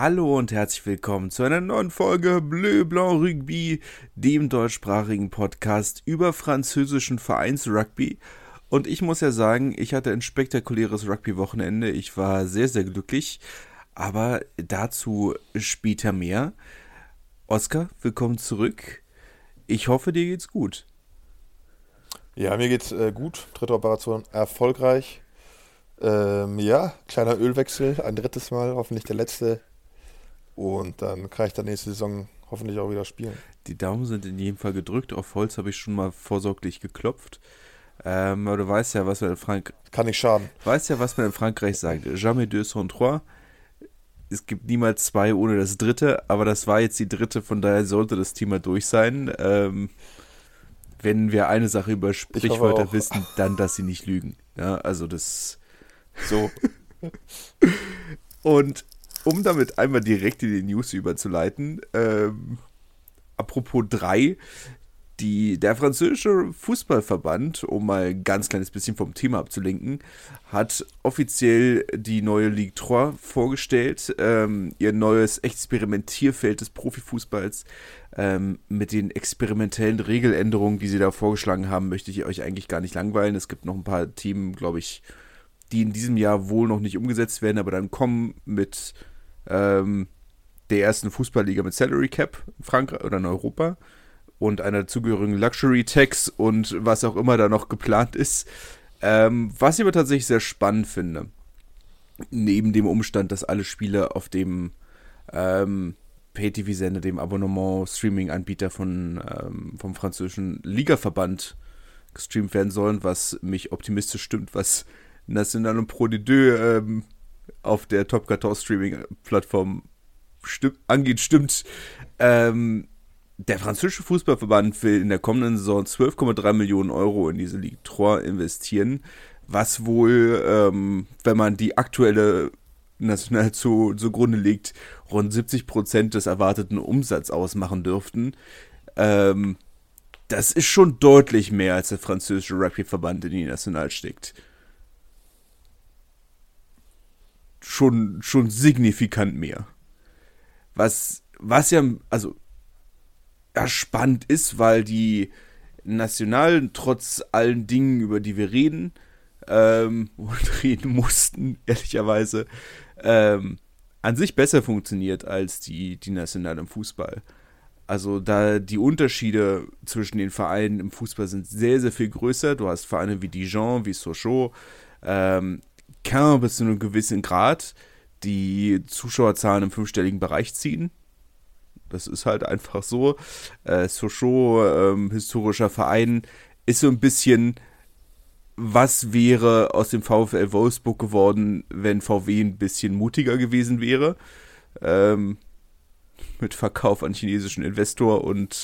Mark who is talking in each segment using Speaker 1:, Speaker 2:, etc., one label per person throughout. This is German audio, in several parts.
Speaker 1: Hallo und herzlich willkommen zu einer neuen Folge Bleu Blanc Rugby, dem deutschsprachigen Podcast über französischen Vereinsrugby. Und ich muss ja sagen, ich hatte ein spektakuläres Rugby-Wochenende. Ich war sehr, sehr glücklich, aber dazu später mehr. Oskar, willkommen zurück. Ich hoffe, dir geht's gut.
Speaker 2: Ja, mir geht's gut. Dritte Operation erfolgreich. Kleiner Ölwechsel, ein drittes Mal, hoffentlich der letzte. Und dann kann ich dann nächste Saison hoffentlich auch wieder spielen.
Speaker 1: Die Daumen sind in jedem Fall gedrückt. Auf Holz habe ich schon mal vorsorglich geklopft. Aber du weißt ja,
Speaker 2: Kann nicht schaden.
Speaker 1: was man in Frankreich sagt. Jamais deux sans trois. Es gibt niemals zwei ohne das dritte, aber das war jetzt die dritte, von daher sollte das Thema durch sein. Wenn wir eine Sache über
Speaker 2: Ich hoffe
Speaker 1: Sprichwörter
Speaker 2: auch.
Speaker 1: wissen, dann, dass sie nicht lügen. Ja, also das so. Und um damit einmal direkt in die News überzuleiten, apropos drei, der französische Fußballverband, um mal ein ganz kleines bisschen vom Thema abzulenken, hat offiziell die neue Ligue 3 vorgestellt, ihr neues Experimentierfeld des Profifußballs. Mit den experimentellen Regeländerungen, die sie da vorgeschlagen haben, möchte ich euch eigentlich gar nicht langweilen. Es gibt noch ein paar Themen, glaube ich, die in diesem Jahr wohl noch nicht umgesetzt werden, aber dann kommen mit der ersten Fußballliga mit Salary Cap in Frankreich oder in Europa und einer dazugehörigen Luxury Tax und was auch immer da noch geplant ist. Was ich aber tatsächlich sehr spannend finde, neben dem Umstand, dass alle Spiele auf dem Pay-TV-Sender, dem Abonnement-Streaming-Anbieter vom französischen Ligaverband gestreamt werden sollen, was mich optimistisch stimmt, was National und Pro D2 auf der Top 14 Streaming-Plattform stimmt. Der französische Fußballverband will in der kommenden Saison 12,3 Millionen Euro in diese Ligue 3 investieren, was wohl, wenn man die aktuelle National zugrunde legt, rund 70% des erwarteten Umsatzes ausmachen dürften. Das ist schon deutlich mehr, als der französische Rugby-Verband in die National steckt. Schon signifikant mehr. Was ja, also spannend ist, weil die Nationalen trotz allen Dingen, über die wir reden und reden mussten, ehrlicherweise, an sich besser funktioniert als die Nationalen im Fußball. Also da die Unterschiede zwischen den Vereinen im Fußball sind sehr, sehr viel größer. Du hast Vereine wie Dijon, wie Sochaux, Caen bis zu einem gewissen Grad, die Zuschauerzahlen im fünfstelligen Bereich ziehen. Das ist halt einfach so. Sochaux, historischer Verein, ist so ein bisschen, was wäre aus dem VfL Wolfsburg geworden, wenn VW ein bisschen mutiger gewesen wäre. Mit Verkauf an chinesischen Investor und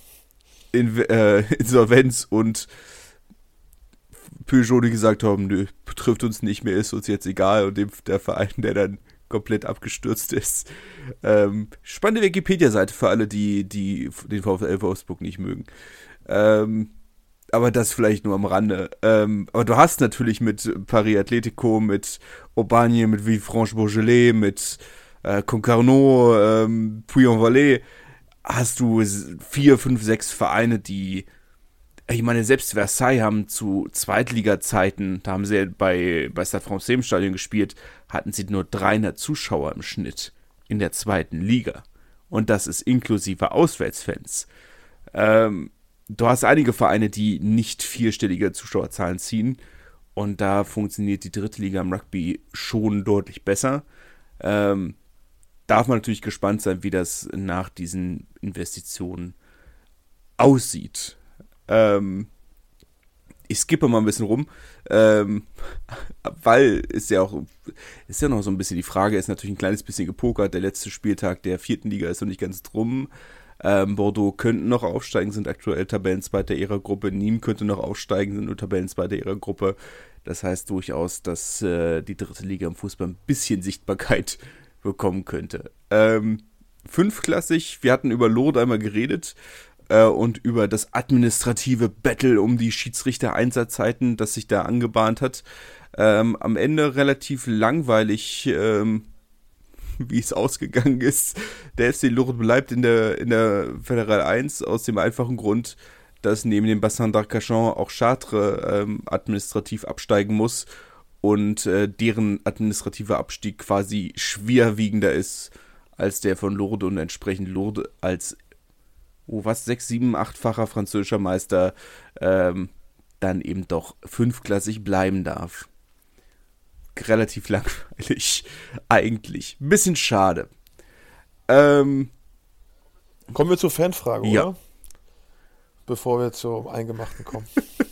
Speaker 1: Insolvenz und Peugeot, die gesagt haben, nö, betrifft uns nicht mehr, ist uns jetzt egal, und der Verein, der dann komplett abgestürzt ist. Spannende Wikipedia-Seite für alle, die den VfL Wolfsburg nicht mögen. Aber das vielleicht nur am Rande. Aber du hast natürlich mit Paris Atletico, mit Aubagne, mit Villefranche-Bourgelat, mit Concarneau, Puy-en-Velay, hast du 4, 5, 6 Vereine, die, ich meine, selbst Versailles haben zu Zweitliga-Zeiten, da haben sie ja bei Stade Francais im Stadion gespielt, hatten sie nur 300 Zuschauer im Schnitt in der zweiten Liga. Und das ist inklusive Auswärtsfans. Du hast einige Vereine, die nicht vierstellige Zuschauerzahlen ziehen. Und da funktioniert die dritte Liga im Rugby schon deutlich besser. Darf man natürlich gespannt sein, wie das nach diesen Investitionen aussieht. Ich skippe mal ein bisschen rum, weil ist ja noch so ein bisschen die Frage, ist natürlich ein kleines bisschen gepokert, der letzte Spieltag der vierten Liga ist noch nicht ganz drum. Bordeaux könnten noch aufsteigen, sind aktuell Tabellenzweiter ihrer Gruppe, Nîmes könnte noch aufsteigen, sind nur Tabellenzweiter ihrer Gruppe. Das heißt durchaus, dass die dritte Liga im Fußball ein bisschen Sichtbarkeit bekommen könnte. Fünfklassig, wir hatten über Lourdes einmal geredet, und über das administrative Battle um die Schiedsrichter-Einsatzzeiten, das sich da angebahnt hat. Am Ende relativ langweilig wie es ausgegangen ist. Der FC Lourdes bleibt in der Fédérale 1 aus dem einfachen Grund, dass neben dem Bassin d'Arcachon auch Chartres administrativ absteigen muss und deren administrativer Abstieg quasi schwerwiegender ist als der von Lourdes und entsprechend Lourdes als 6, 7, 8-facher französischer Meister dann eben doch 5-klassig bleiben darf. Relativ langweilig, eigentlich. Ein bisschen schade.
Speaker 2: Kommen wir zur Fanfrage,
Speaker 1: ja.
Speaker 2: oder? Bevor wir zum Eingemachten kommen.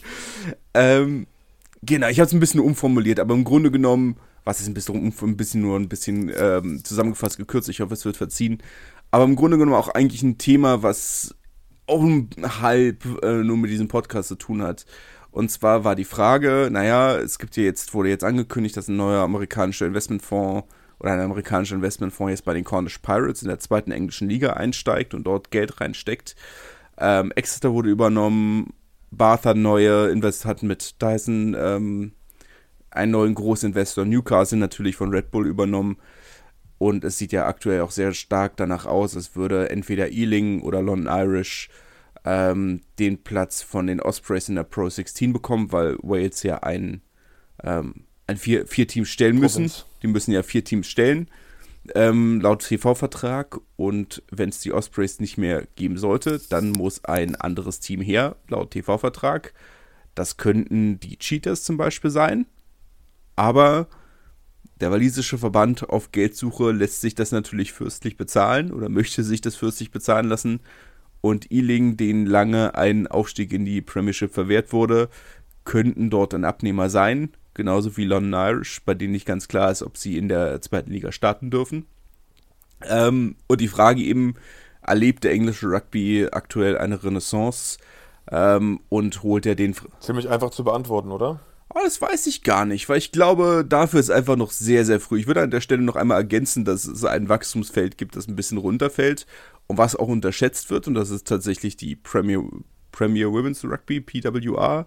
Speaker 1: Genau, ich habe es ein bisschen umformuliert, aber im Grunde genommen, was ist ein bisschen zusammengefasst gekürzt, ich hoffe, es wird verziehen, aber im Grunde genommen auch eigentlich ein Thema, was auch halb nur mit diesem Podcast zu tun hat. Und zwar war die Frage, wurde jetzt angekündigt, dass ein amerikanischer Investmentfonds jetzt bei den Cornish Pirates in der 2. englischen Liga einsteigt und dort Geld reinsteckt. Exeter wurde übernommen, Bath hat mit Dyson einen neuen Großinvestor, Newcastle natürlich von Red Bull übernommen. Und es sieht ja aktuell auch sehr stark danach aus, es würde entweder Ealing oder London Irish den Platz von den Ospreys in der Pro 16 bekommen, weil Wales ja ein 4 Teams stellen müssen. Die müssen ja 4 Teams stellen, laut TV-Vertrag. Und wenn es die Ospreys nicht mehr geben sollte, dann muss ein anderes Team her, laut TV-Vertrag. Das könnten die Cheetahs zum Beispiel sein. Aber der walisische Verband auf Geldsuche lässt sich das natürlich fürstlich bezahlen oder möchte sich das fürstlich bezahlen lassen. Und Ealing, denen lange ein Aufstieg in die Premiership verwehrt wurde, könnten dort ein Abnehmer sein. Genauso wie London Irish, bei denen nicht ganz klar ist, ob sie in der 2. Liga starten dürfen. Und die Frage eben, erlebt der englische Rugby aktuell eine Renaissance und holt er den...
Speaker 2: Ziemlich einfach zu beantworten, oder?
Speaker 1: Oh, das weiß ich gar nicht, weil ich glaube, dafür ist einfach noch sehr, sehr früh. Ich würde an der Stelle noch einmal ergänzen, dass es ein Wachstumsfeld gibt, das ein bisschen runterfällt und was auch unterschätzt wird, und das ist tatsächlich die Premier Women's Rugby, PWR.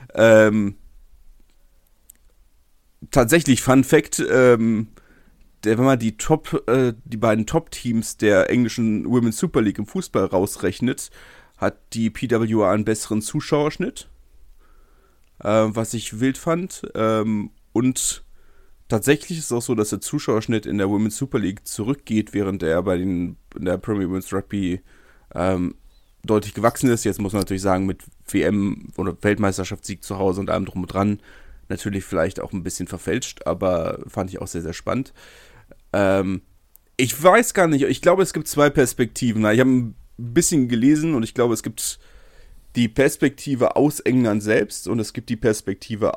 Speaker 1: Tatsächlich, Fun Fact, wenn man die beiden Top-Teams der englischen Women's Super League im Fußball rausrechnet, hat die PWR einen besseren Zuschauerschnitt. Was ich wild fand. Und tatsächlich ist es auch so, dass der Zuschauerschnitt in der Women's Super League zurückgeht, während er in der Premier Women's Rugby deutlich gewachsen ist. Jetzt muss man natürlich sagen, mit WM- oder Weltmeisterschaftssieg zu Hause und allem drum und dran, natürlich vielleicht auch ein bisschen verfälscht, aber fand ich auch sehr, sehr spannend. Ich weiß gar nicht, ich glaube, es gibt 2 Perspektiven. Ich habe ein bisschen gelesen und ich glaube, es gibt die Perspektive aus England selbst und es gibt die Perspektive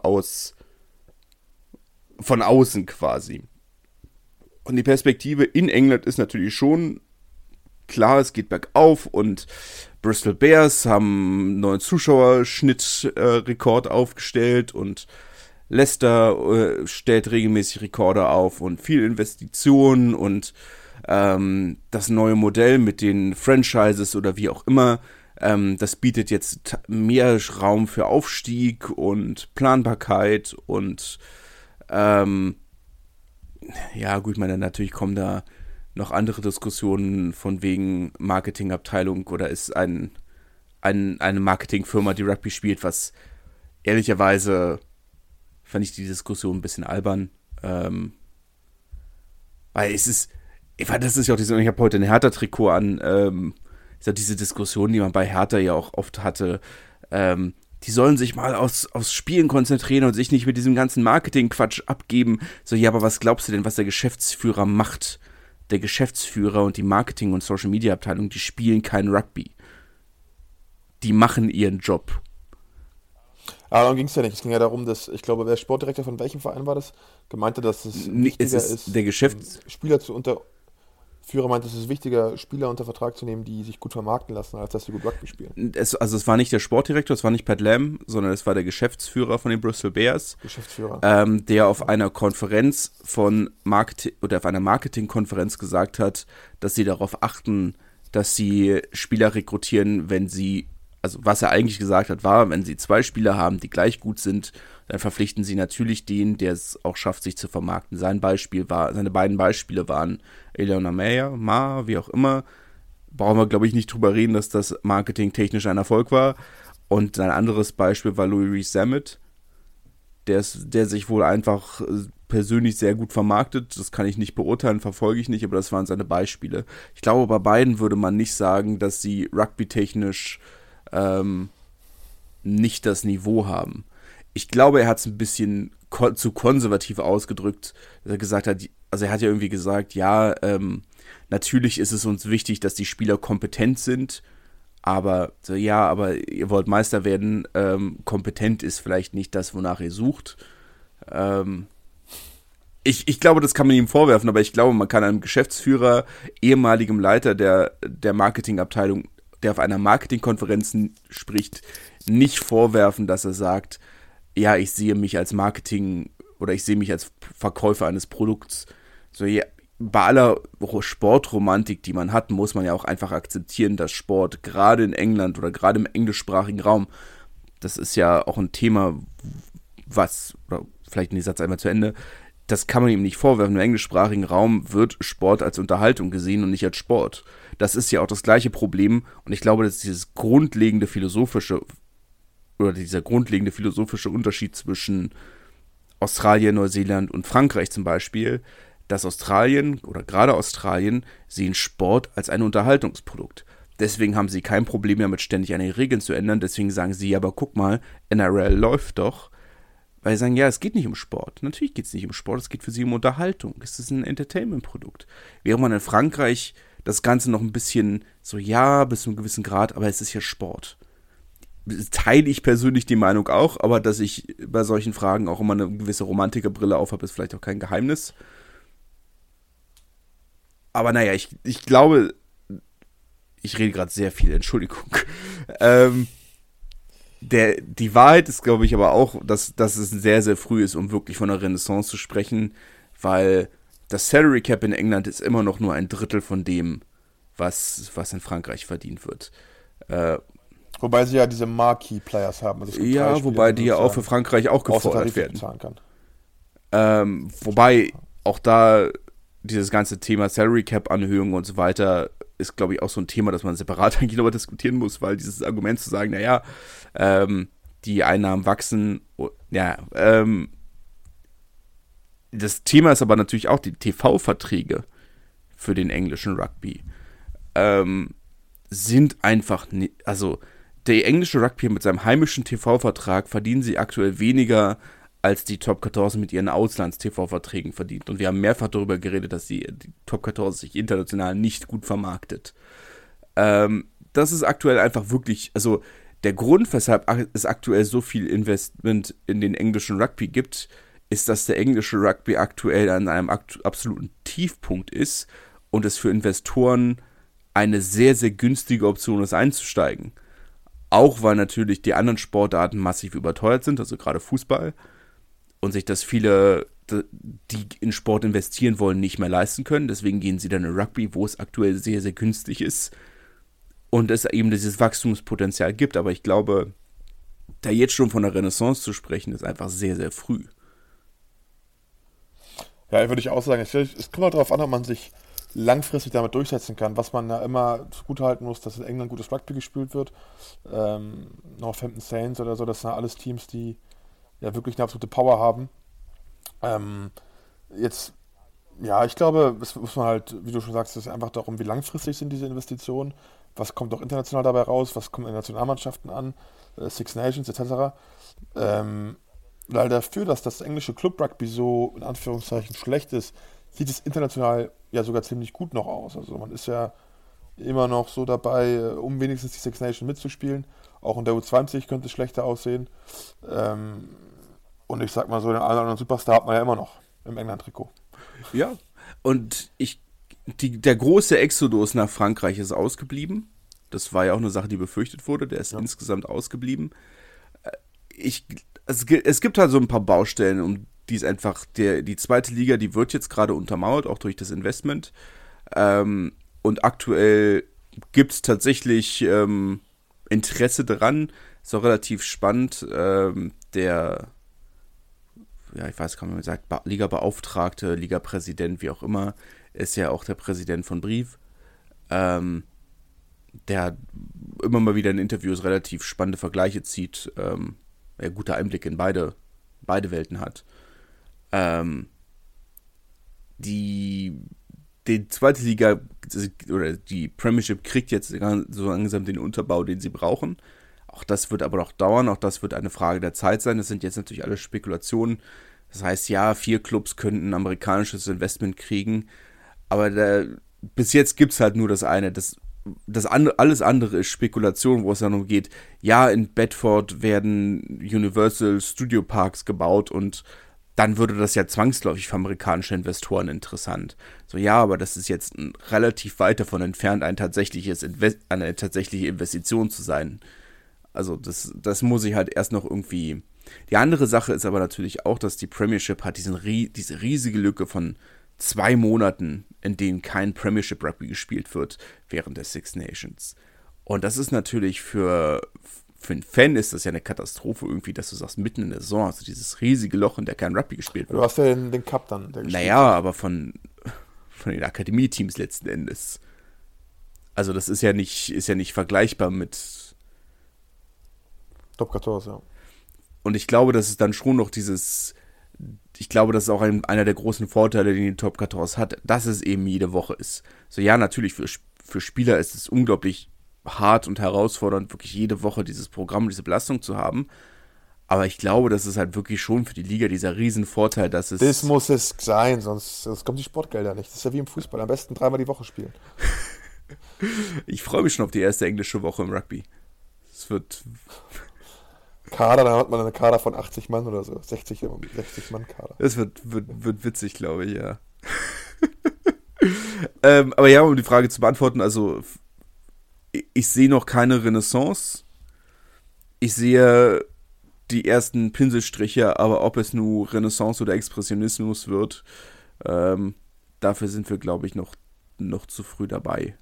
Speaker 1: von außen quasi. Und die Perspektive in England ist natürlich schon klar, es geht bergauf und Bristol Bears haben einen neuen Zuschauerschnittrekord aufgestellt und Leicester stellt regelmäßig Rekorde auf und viel Investitionen und das neue Modell mit den Franchises oder wie auch immer, das bietet jetzt mehr Raum für Aufstieg und Planbarkeit und ja gut, natürlich kommen da noch andere Diskussionen von wegen Marketingabteilung oder ist eine Marketingfirma, die Rugby spielt, was ehrlicherweise fand ich die Diskussion ein bisschen albern, weil das ist ja auch ich habe heute ein Hertha-Trikot an, ist ja diese Diskussion, die man bei Hertha ja auch oft hatte, die sollen sich mal aufs Spielen konzentrieren und sich nicht mit diesem ganzen Marketing-Quatsch abgeben. So, ja, aber was glaubst du denn, was der Geschäftsführer macht? Der Geschäftsführer und die Marketing- und Social-Media-Abteilung, die spielen kein Rugby. Die machen ihren Job.
Speaker 2: Aber darum ging es ja nicht. Es ging ja darum, dass, ich glaube, der Sportdirektor von welchem Verein war das, gemeinte, dass es wichtiger ist,
Speaker 1: der
Speaker 2: Spieler Führer meint, es ist wichtiger, Spieler unter Vertrag zu nehmen, die sich gut vermarkten lassen, als dass sie gut Rugby spielen.
Speaker 1: Es war nicht der Sportdirektor, es war nicht Pat Lam, sondern es war der Geschäftsführer von den Bristol Bears. Der auf einer Konferenz auf einer Marketingkonferenz gesagt hat, dass sie darauf achten, dass sie Spieler rekrutieren, wenn sie also was er eigentlich gesagt hat, war, wenn sie 2 Spieler haben, die gleich gut sind, dann verpflichten sie natürlich den, der es auch schafft, sich zu vermarkten. Seine beiden Beispiele waren Eleanor Ma, wie auch immer. Brauchen wir, glaube ich, nicht drüber reden, dass das marketingtechnisch ein Erfolg war. Und ein anderes Beispiel war Louis Rees-Zammit, der sich wohl einfach persönlich sehr gut vermarktet. Das kann ich nicht beurteilen, verfolge ich nicht, aber das waren seine Beispiele. Ich glaube, bei beiden würde man nicht sagen, dass sie rugby-technisch nicht das Niveau haben. Ich glaube, er hat es ein bisschen zu konservativ ausgedrückt, dass er gesagt hat, also er hat ja irgendwie gesagt, ja, natürlich ist es uns wichtig, dass die Spieler kompetent sind, aber so, ja, aber ihr wollt Meister werden, kompetent ist vielleicht nicht das, wonach ihr sucht. Ich glaube, das kann man ihm vorwerfen, aber ich glaube, man kann einem Geschäftsführer, ehemaligem Leiter der Marketingabteilung, der auf einer Marketingkonferenz spricht, nicht vorwerfen, dass er sagt, ja, ich sehe mich als Marketing oder ich sehe mich als Verkäufer eines Produkts. So, ja, bei aller Sportromantik, die man hat, muss man ja auch einfach akzeptieren, dass Sport gerade in England oder gerade im englischsprachigen Raum, das ist ja auch ein Thema, oder vielleicht den Satz einmal zu Ende, das kann man ihm nicht vorwerfen. Im englischsprachigen Raum wird Sport als Unterhaltung gesehen und nicht als Sport. Das ist ja auch das gleiche Problem und ich glaube, dass dieser grundlegende philosophische Unterschied zwischen Australien, Neuseeland und Frankreich zum Beispiel, dass Australien oder gerade Australien sehen Sport als ein Unterhaltungsprodukt. Deswegen haben sie kein Problem damit, ständig eine Regeln zu ändern. Deswegen sagen sie, aber guck mal, NRL läuft doch. Weil sie sagen, ja, es geht nicht um Sport. Natürlich geht es nicht um Sport, es geht für sie um Unterhaltung. Es ist ein Entertainment-Produkt. Während man in Frankreich das Ganze noch ein bisschen so, ja, bis zu einem gewissen Grad, aber es ist ja Sport. Teile ich persönlich die Meinung auch, aber dass ich bei solchen Fragen auch immer eine gewisse Romantikerbrille aufhabe, ist vielleicht auch kein Geheimnis. Aber naja, ich glaube, ich rede gerade sehr viel, Entschuldigung. Die Wahrheit ist, glaube ich, aber auch, dass es sehr, sehr früh ist, um wirklich von einer Renaissance zu sprechen, weil das Salary Cap in England ist immer noch nur ein Drittel von dem, was in Frankreich verdient wird.
Speaker 2: Wobei sie ja diese Marquee-Players haben. Also
Speaker 1: ja, wobei die ja auch für Frankreich auch gefordert werden. Wobei auch da dieses ganze Thema Salary Cap-Anhöhung und so weiter ist, glaube ich, auch so ein Thema, das man separat eigentlich nochmal diskutieren muss, weil dieses Argument zu sagen, naja, die Einnahmen wachsen, ja, das Thema ist aber natürlich auch die TV-Verträge für den englischen Rugby sind einfach, also der englische Rugby mit seinem heimischen TV-Vertrag verdienen sie aktuell weniger als die Top 14 mit ihren Auslands-TV-Verträgen verdient. Und wir haben mehrfach darüber geredet, dass die Top 14 sich international nicht gut vermarktet. Das ist aktuell einfach wirklich, also der Grund, weshalb es aktuell so viel Investment in den englischen Rugby gibt, ist, dass der englische Rugby aktuell an einem absoluten Tiefpunkt ist und es für Investoren eine sehr, sehr günstige Option ist, einzusteigen. Auch weil natürlich die anderen Sportarten massiv überteuert sind, also gerade Fußball, und sich das viele, die in Sport investieren wollen, nicht mehr leisten können. Deswegen gehen sie dann in Rugby, wo es aktuell sehr, sehr günstig ist und es eben dieses Wachstumspotenzial gibt. Aber ich glaube, da jetzt schon von der Renaissance zu sprechen, ist einfach sehr, sehr früh.
Speaker 2: Ja, würde ich auch sagen. Es kommt auch darauf an, ob man sich langfristig damit durchsetzen kann. Was man ja immer zugutehalten muss, dass in England gutes Rugby gespielt wird. Northampton Saints oder so, das sind ja alles Teams, die ja wirklich eine absolute Power haben. Ich glaube, es muss man halt, wie du schon sagst, es ist einfach darum, wie langfristig sind diese Investitionen, was kommt auch international dabei raus, was kommt in Nationalmannschaften an, Six Nations etc. Weil dafür, dass das englische Club-Rugby so in Anführungszeichen schlecht ist, sieht es international ja sogar ziemlich gut noch aus. Also man ist ja immer noch so dabei, um wenigstens die Six Nations mitzuspielen. Auch in der U20 könnte es schlechter aussehen. Und ich sag mal so, den einen oder anderen Superstar hat man ja immer noch im England-Trikot.
Speaker 1: Ja, und der große Exodus nach Frankreich ist ausgeblieben. Das war ja auch eine Sache, die befürchtet wurde. Der ist insgesamt ausgeblieben. Es gibt halt so ein paar Baustellen, um die ist einfach, die zweite Liga, die wird jetzt gerade untermauert, auch durch das Investment. Und aktuell gibt es tatsächlich Interesse dran. Ist auch relativ spannend. Ich weiß gar nicht, wie man sagt, Liga-Beauftragte, Liga-Präsident, wie auch immer, ist ja auch der Präsident von Brief. Der immer mal wieder in Interviews relativ spannende Vergleiche zieht, gute Einblicke in beide Welten hat. Die zweite Liga oder die Premiership kriegt jetzt so langsam den Unterbau, den sie brauchen. Auch das wird aber noch dauern, auch das wird eine Frage der Zeit sein. Das sind jetzt natürlich alles Spekulationen. Das heißt, ja, 4 Clubs könnten ein amerikanisches Investment kriegen, aber bis jetzt gibt es halt nur das eine. Alles andere ist Spekulation, wo es dann geht, ja, in Bedford werden Universal Studio Parks gebaut und dann würde das ja zwangsläufig für amerikanische Investoren interessant. So, ja, aber das ist jetzt relativ weit davon entfernt, eine tatsächliche Investition zu sein. Also das muss ich halt erst noch irgendwie... Die andere Sache ist aber natürlich auch, dass die Premiership hat diese riesige Lücke von 2 Monaten, in denen kein Premiership Rugby gespielt wird während der Six Nations. Und das ist natürlich für einen Fan ist das ja eine Katastrophe irgendwie, dass du sagst, mitten in der Saison hast du dieses riesige Loch, in der kein Rugby gespielt wird.
Speaker 2: Du hast ja den Cup dann.
Speaker 1: Naja, aber von den Akademie-Teams letzten Endes. Also das ist ja nicht vergleichbar mit
Speaker 2: Top 14, ja.
Speaker 1: Und ich glaube, das ist dann schon noch ich glaube, das ist auch einer der großen Vorteile, den die Top 14 hat, dass es eben jede Woche ist. So, ja, natürlich für Spieler ist es unglaublich hart und herausfordernd, wirklich jede Woche dieses Programm, diese Belastung zu haben. Aber ich glaube, das ist halt wirklich schon für die Liga dieser Riesenvorteil, dass es...
Speaker 2: Das muss es sein, sonst kommen die Sportgelder nicht. Das ist ja wie im Fußball, am besten 3-mal die Woche spielen.
Speaker 1: Ich freue mich schon auf die erste englische Woche im Rugby. Es wird...
Speaker 2: Kader, dann hat man eine Kader von 80 Mann oder so. 60 Mann Kader.
Speaker 1: Das wird witzig, glaube ich, ja. Aber ja, um die Frage zu beantworten, also ich sehe noch keine Renaissance. Ich sehe die ersten Pinselstriche, aber ob es nur Renaissance oder Expressionismus wird, dafür sind wir, glaube ich, noch zu früh dabei.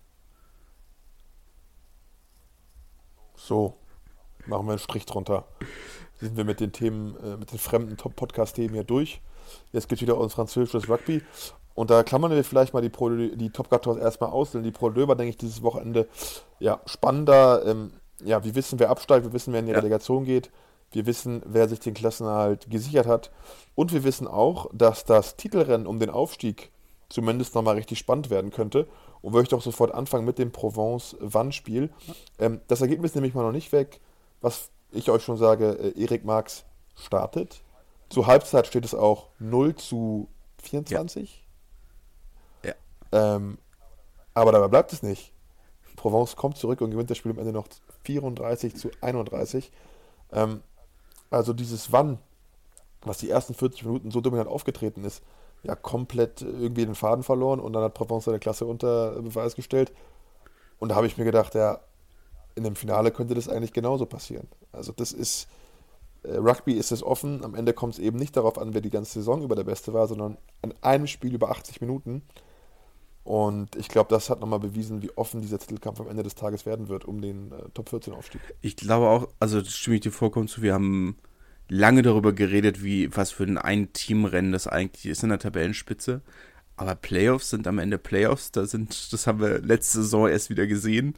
Speaker 2: So. Machen wir einen Strich drunter. Sind wir mit den Themen, mit den fremden Top-Podcast-Themen hier durch. Jetzt geht wieder uns französisches Rugby. Und da klammern wir vielleicht mal die Top 14 erstmal aus, denn die Pro war, denke ich, dieses Wochenende spannender. Wir wissen, wer absteigt, wir wissen, wer in die Relegation geht. Wir wissen, wer sich den Klassenerhalt gesichert hat. Und wir wissen auch, dass das Titelrennen um den Aufstieg zumindest nochmal richtig spannend werden könnte. Und würde ich doch sofort anfangen mit dem Provence-Wann-Spiel. Das Ergebnis nehme ich mal noch nicht weg. Was ich euch schon sage, Erik Marx startet. Zur Halbzeit steht es auch 0-24.
Speaker 1: Ja.
Speaker 2: Aber dabei bleibt es nicht. Provence kommt zurück und gewinnt das Spiel am Ende noch 34-31. Also dieses Wann, was die ersten 40 Minuten so dominant aufgetreten ist, ja komplett irgendwie den Faden verloren und dann hat Provence seine Klasse unter Beweis gestellt. Und da habe ich mir gedacht, ja, in dem Finale könnte das eigentlich genauso passieren. Also das ist, Rugby ist es offen, am Ende kommt es eben nicht darauf an, wer die ganze Saison über der Beste war, sondern an einem Spiel über 80 Minuten. Und ich glaube, das hat nochmal bewiesen, wie offen dieser Titelkampf am Ende des Tages werden wird, um den Top 14 Aufstieg.
Speaker 1: Ich glaube auch, also das stimme ich dir vollkommen zu, wir haben lange darüber geredet, was für ein Ein-Team-Rennen das eigentlich ist in der Tabellenspitze. Aber Playoffs sind am Ende Playoffs, das haben wir letzte Saison erst wieder gesehen.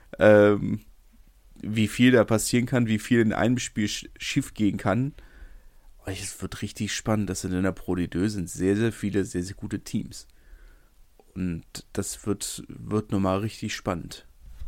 Speaker 1: Wie viel da passieren kann, wie viel in einem Spiel schief gehen kann. Es wird richtig spannend, dass in der Pro D2 sind sehr, sehr viele, sehr, sehr gute Teams. Und das wird nochmal richtig spannend.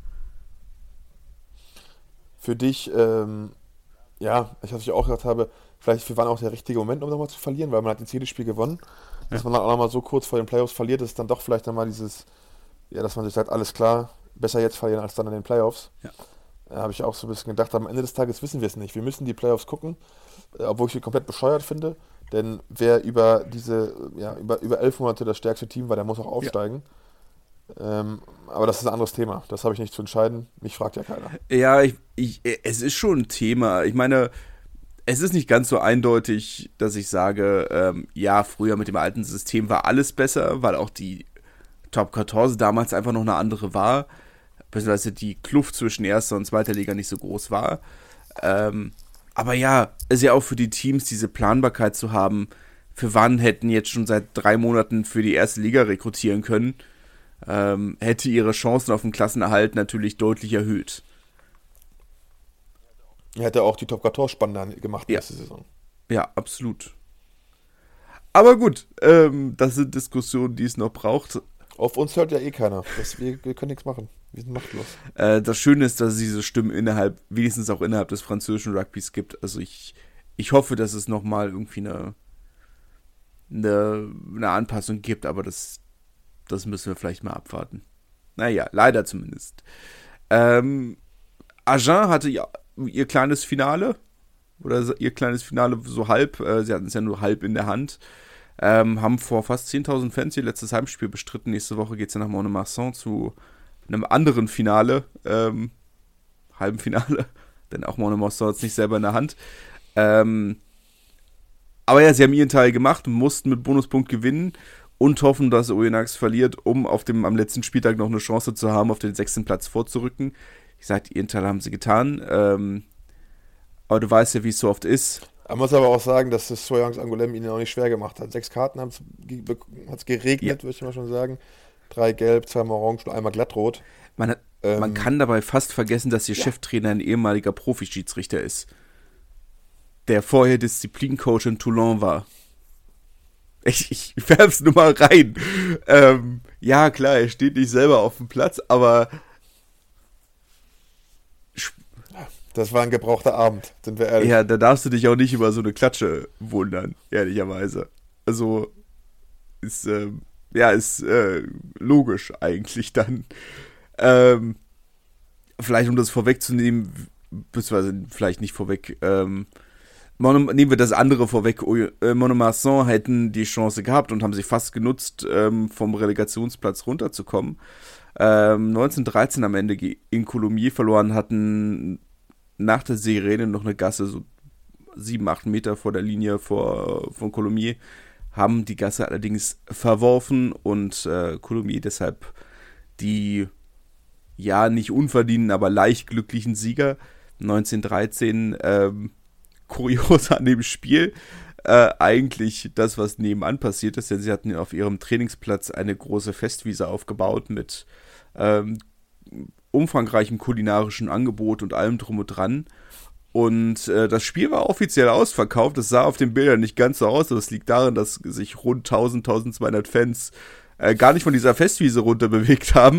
Speaker 2: Für dich, was ich auch gesagt habe, vielleicht war auch der richtige Moment, um nochmal zu verlieren, weil man hat jetzt jedes Spiel gewonnen. Dass man dann auch nochmal so kurz vor den Playoffs verliert, ist dann doch vielleicht nochmal dieses, dass man sich sagt, alles klar, besser jetzt verlieren als dann in den Playoffs. Ja. Da habe ich auch so ein bisschen gedacht, am Ende des Tages wissen wir es nicht. Wir müssen die Playoffs gucken, obwohl ich sie komplett bescheuert finde. Denn wer über 11 Monate das stärkste Team war, der muss auch aufsteigen. Ja. Aber das ist ein anderes Thema. Das habe ich nicht zu entscheiden. Mich fragt ja keiner.
Speaker 1: Ja, es ist schon ein Thema. Ich meine, es ist nicht ganz so eindeutig, dass ich sage, früher mit dem alten System war alles besser, weil auch die Top 14 damals einfach noch eine andere war. beziehungsweise die Kluft zwischen erster und zweiter Liga nicht so groß war. Aber ja, ist ja auch für die Teams diese Planbarkeit zu haben, für wann hätten jetzt schon seit 3 Monaten für die erste Liga rekrutieren können, hätte ihre Chancen auf den Klassenerhalt natürlich deutlich erhöht.
Speaker 2: Er hätte auch die Top 14 spannender gemacht
Speaker 1: Ja.
Speaker 2: nächste Saison.
Speaker 1: Ja, absolut. Aber gut, das sind Diskussionen, die es noch braucht.
Speaker 2: Auf uns hört ja eh keiner. Wir können nichts machen. Wir sind machtlos.
Speaker 1: Das Schöne ist, dass es diese Stimmen wenigstens auch innerhalb des französischen Rugbys gibt. Also ich hoffe, dass es nochmal irgendwie eine Anpassung gibt, aber das müssen wir vielleicht mal abwarten. Naja, leider zumindest. Agen hatte ja ihr kleines Finale, oder ihr kleines Finale so halb, sie hatten es ja nur halb in der Hand, haben vor fast 10.000 Fans ihr letztes Heimspiel bestritten. Nächste Woche geht es ja nach Mont-de-Marsan zu einem anderen Finale, halben Finale, denn auch Mont-de-Marsan hat es nicht selber in der Hand. Aber ja, sie haben ihren Teil gemacht und mussten mit Bonuspunkt gewinnen und hoffen, dass Oyonnax verliert, um am letzten Spieltag noch eine Chance zu haben, auf den 6. Platz vorzurücken. Wie gesagt, ihren Teil haben sie getan. Aber du weißt ja, wie es so oft ist.
Speaker 2: Man muss aber auch sagen, dass das Soyons Angoulême ihnen auch nicht schwer gemacht hat. 6 Karten hat es geregnet,
Speaker 1: Ja.
Speaker 2: würde ich mal schon sagen. 3 gelb, 2 orange und einmal glattrot.
Speaker 1: Man kann dabei fast vergessen, dass ihr Cheftrainer ein ehemaliger Profischiedsrichter ist, der vorher Disziplincoach in Toulon war. Ich werf's nur mal rein. Ja, klar, er steht nicht selber auf dem Platz, aber
Speaker 2: Das war ein gebrauchter Abend, sind wir ehrlich.
Speaker 1: ja, da darfst du dich auch nicht über so eine Klatsche wundern, ehrlicherweise. Also, ist logisch eigentlich dann. Vielleicht, um das vorwegzunehmen, beziehungsweise vielleicht nicht vorweg, nehmen wir das andere vorweg. Mont-de-Marsan hätten die Chance gehabt und haben sie fast genutzt, vom Relegationsplatz runterzukommen. 1913 am Ende in Coulommiers verloren, hatten nach der Sirene noch eine Gasse, so 7-8 Meter vor der Linie von Coulommiers, haben die Gasse allerdings verworfen und Coulommiers deshalb die, ja, nicht unverdienten, aber leicht glücklichen Sieger. 1913, kurios an dem Spiel, eigentlich das, was nebenan passiert ist, denn sie hatten auf ihrem Trainingsplatz eine große Festwiese aufgebaut mit umfangreichem kulinarischen Angebot und allem drum und dran. Und das Spiel war offiziell ausverkauft. Das sah auf den Bildern nicht ganz so aus. Das liegt daran, dass sich rund 1200 Fans gar nicht von dieser Festwiese runter bewegt haben.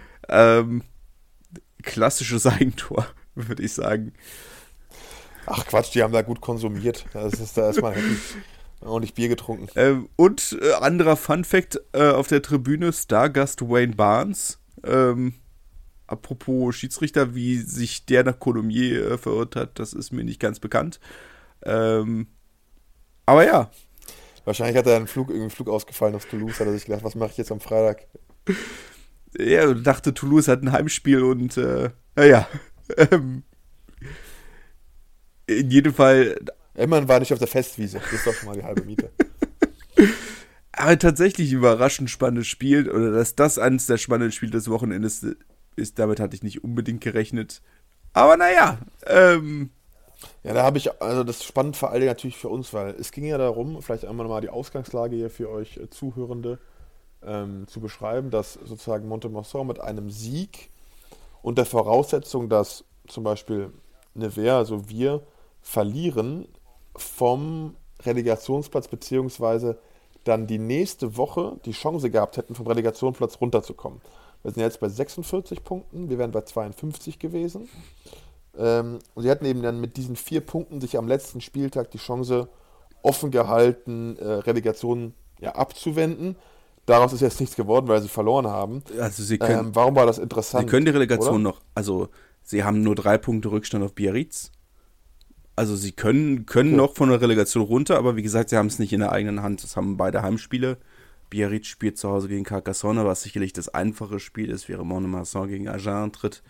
Speaker 1: Klassisches Eigentor, würde ich sagen.
Speaker 2: Ach Quatsch, die haben da gut konsumiert. Da ist mal ordentlich Bier getrunken.
Speaker 1: Und anderer Funfact auf der Tribüne, Stargast Wayne Barnes. Apropos Schiedsrichter, wie sich der nach Coulommiers verirrt hat, das ist mir nicht ganz bekannt. Aber ja.
Speaker 2: Wahrscheinlich hat er einen Flug ausgefallen aus Toulouse, hat er sich gedacht, was mache ich jetzt am Freitag?
Speaker 1: Er dachte, Toulouse hat ein Heimspiel und naja. In jedem Fall.
Speaker 2: Immerhin war nicht auf der Festwiese, das ist doch schon mal die halbe Miete.
Speaker 1: Aber tatsächlich überraschend spannendes Spiel, oder dass das eines der spannenden Spiele des Wochenendes ist, damit hatte ich nicht unbedingt gerechnet. Aber naja.
Speaker 2: Ja, da habe ich, also das ist spannend vor allem natürlich für uns, weil es ging ja darum, vielleicht einmal nochmal die Ausgangslage hier für euch Zuhörende zu beschreiben, dass sozusagen Mont-de-Marsan mit einem Sieg und der Voraussetzung, dass zum Beispiel Nevers, also wir, verlieren vom Relegationsplatz beziehungsweise dann die nächste Woche die Chance gehabt hätten, vom Relegationsplatz runterzukommen. Wir sind jetzt bei 46 Punkten, wir wären bei 52 gewesen. Und sie hatten eben dann mit diesen 4 Punkten sich am letzten Spieltag die Chance offen gehalten, Relegation abzuwenden. Daraus ist jetzt nichts geworden, weil sie verloren haben.
Speaker 1: Also sie können,
Speaker 2: warum war das interessant?
Speaker 1: Sie können die Relegation
Speaker 2: oder?
Speaker 1: noch, also sie haben nur 3 Punkte Rückstand auf Biarritz. Also sie können noch von der Relegation runter, aber wie gesagt, sie haben es nicht in der eigenen Hand. Das haben beide Heimspiele. Biarritz spielt zu Hause gegen Carcassonne, was sicherlich das einfache Spiel ist, während Mont-de-Marsan gegen Agen tritt.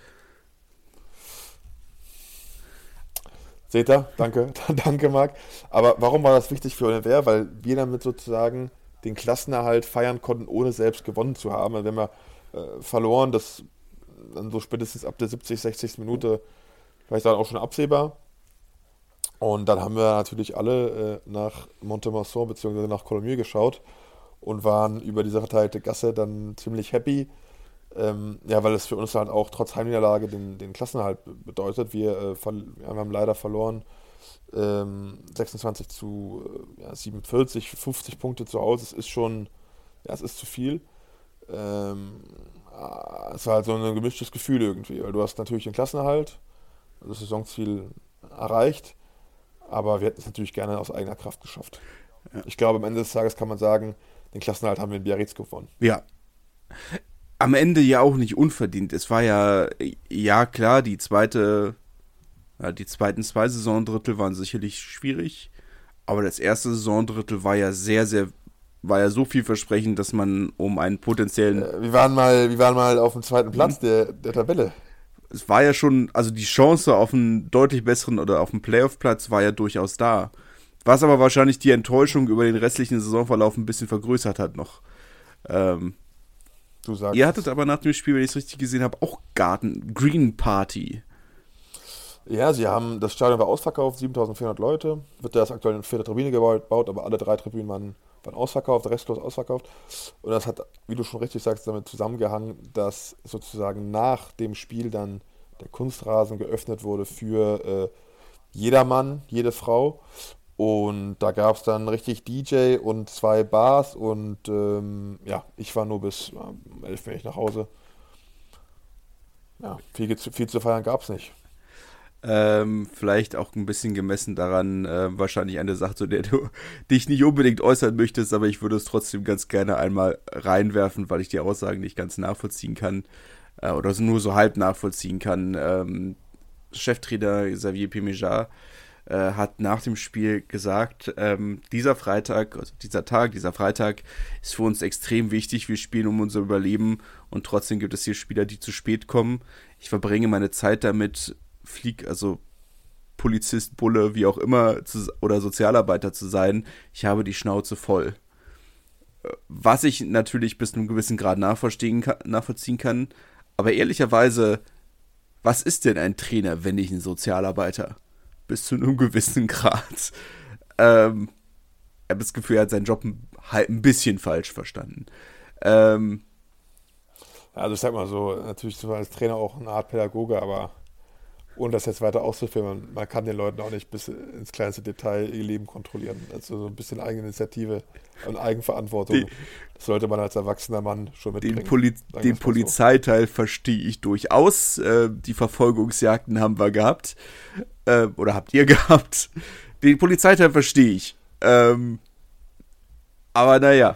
Speaker 2: Seht ihr? Danke, danke Marc. Aber warum war das wichtig für Nevers? Weil wir damit sozusagen den Klassenerhalt feiern konnten, ohne selbst gewonnen zu haben. Also wenn wir verloren, das dann so spätestens ab der 70., 60. Minute vielleicht dann auch schon absehbar. Und dann haben wir natürlich alle nach Montemarçon bzw. nach Colomiers geschaut und waren über diese verteilte Gasse dann ziemlich happy. Ja, weil es für uns halt auch trotz Heimniederlage den Klassenerhalt bedeutet. Wir haben leider verloren 26 zu 47, 50 Punkte zu Hause. Es ist schon, ja, es ist zu viel. Es war halt so ein gemischtes Gefühl irgendwie, weil du hast natürlich den Klassenerhalt, das Saisonziel erreicht, aber wir hätten es natürlich gerne aus eigener Kraft geschafft.
Speaker 1: Ja.
Speaker 2: Ich glaube, am Ende des Tages kann man sagen, den Klassenerhalt haben wir in Biarritz gewonnen.
Speaker 1: Ja. Am Ende ja auch nicht unverdient. Es war ja klar, die zweiten zwei Saisondrittel waren sicherlich schwierig, aber das erste Saisondrittel war ja war ja so vielversprechend, dass man um einen potenziellen...
Speaker 2: Wir waren mal auf dem zweiten Platz der Tabelle.
Speaker 1: Es war ja schon, also die Chance auf einen deutlich besseren oder auf einen Playoff-Platz war ja durchaus da. Was aber wahrscheinlich die Enttäuschung über den restlichen Saisonverlauf ein bisschen vergrößert hat noch.
Speaker 2: Du sagst
Speaker 1: Ihr hattet aber nach dem Spiel, wenn ich es richtig gesehen habe, auch Green Party.
Speaker 2: Ja, das Stadion war ausverkauft, 7.400 Leute. Wird erst aktuell eine vierte Tribüne gebaut, aber alle 3 Tribünen waren ausverkauft, restlos ausverkauft. Und das hat, wie du schon richtig sagst, damit zusammengehangen, dass sozusagen nach dem Spiel dann der Kunstrasen geöffnet wurde für jedermann, jede Frau. Und da gab es dann richtig DJ und 2 Bars und ich war nur bis 11 bin ich nach Hause. Ja, viel zu feiern gab es nicht.
Speaker 1: Vielleicht auch ein bisschen gemessen daran, wahrscheinlich eine Sache, zu der du dich nicht unbedingt äußern möchtest, aber ich würde es trotzdem ganz gerne einmal reinwerfen, weil ich die Aussagen nicht ganz nachvollziehen kann oder nur so halb nachvollziehen kann. Cheftrainer Xavier Pemejat hat nach dem Spiel gesagt, dieser Freitag ist für uns extrem wichtig, wir spielen um unser Überleben und trotzdem gibt es hier Spieler, die zu spät kommen. Ich verbringe meine Zeit damit, Polizist, Bulle, wie auch immer, oder Sozialarbeiter zu sein. Ich habe die Schnauze voll. Was ich natürlich bis zu einem gewissen Grad nachvollziehen kann, aber ehrlicherweise, was ist denn ein Trainer, wenn nicht ein Sozialarbeiter? Bis zu einem gewissen Grad. Ich habe das Gefühl, er hat seinen Job halt ein bisschen falsch verstanden.
Speaker 2: Also ich sag mal so, natürlich ist man als Trainer auch eine Art Pädagoge, aber ohne das jetzt weiter auszuführen, man kann den Leuten auch nicht bis ins kleinste Detail ihr Leben kontrollieren. Also so ein bisschen Eigeninitiative und Eigenverantwortung, das sollte man als erwachsener Mann schon mitbringen.
Speaker 1: Den Polizeiteil verstehe ich durchaus. Die Verfolgungsjagden haben wir gehabt. Oder habt ihr gehabt. Den Polizeiteil verstehe ich. Aber naja,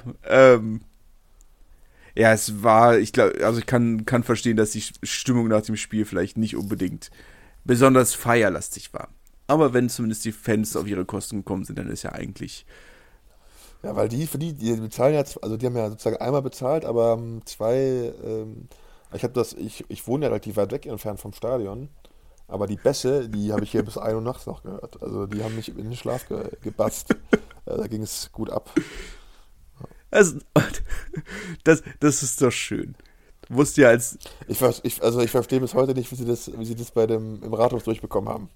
Speaker 1: ja, es war, ich glaube, also ich kann verstehen, dass die Stimmung nach dem Spiel vielleicht nicht unbedingt besonders feierlastig war. Aber wenn zumindest die Fans auf ihre Kosten gekommen sind, dann ist ja eigentlich...
Speaker 2: Ja, weil die bezahlen jetzt, also die haben ja sozusagen einmal bezahlt, aber 2, ich wohne ja relativ weit weg entfernt vom Stadion, aber die Bässe, die habe ich hier bis 1 Uhr nachts noch gehört. Also die haben mich in den Schlaf gebatzt. Da ging es gut ab.
Speaker 1: Also, das ist doch schön. Du musst ja als...
Speaker 2: Ich verstehe bis heute nicht, wie sie das im Rathaus durchbekommen haben.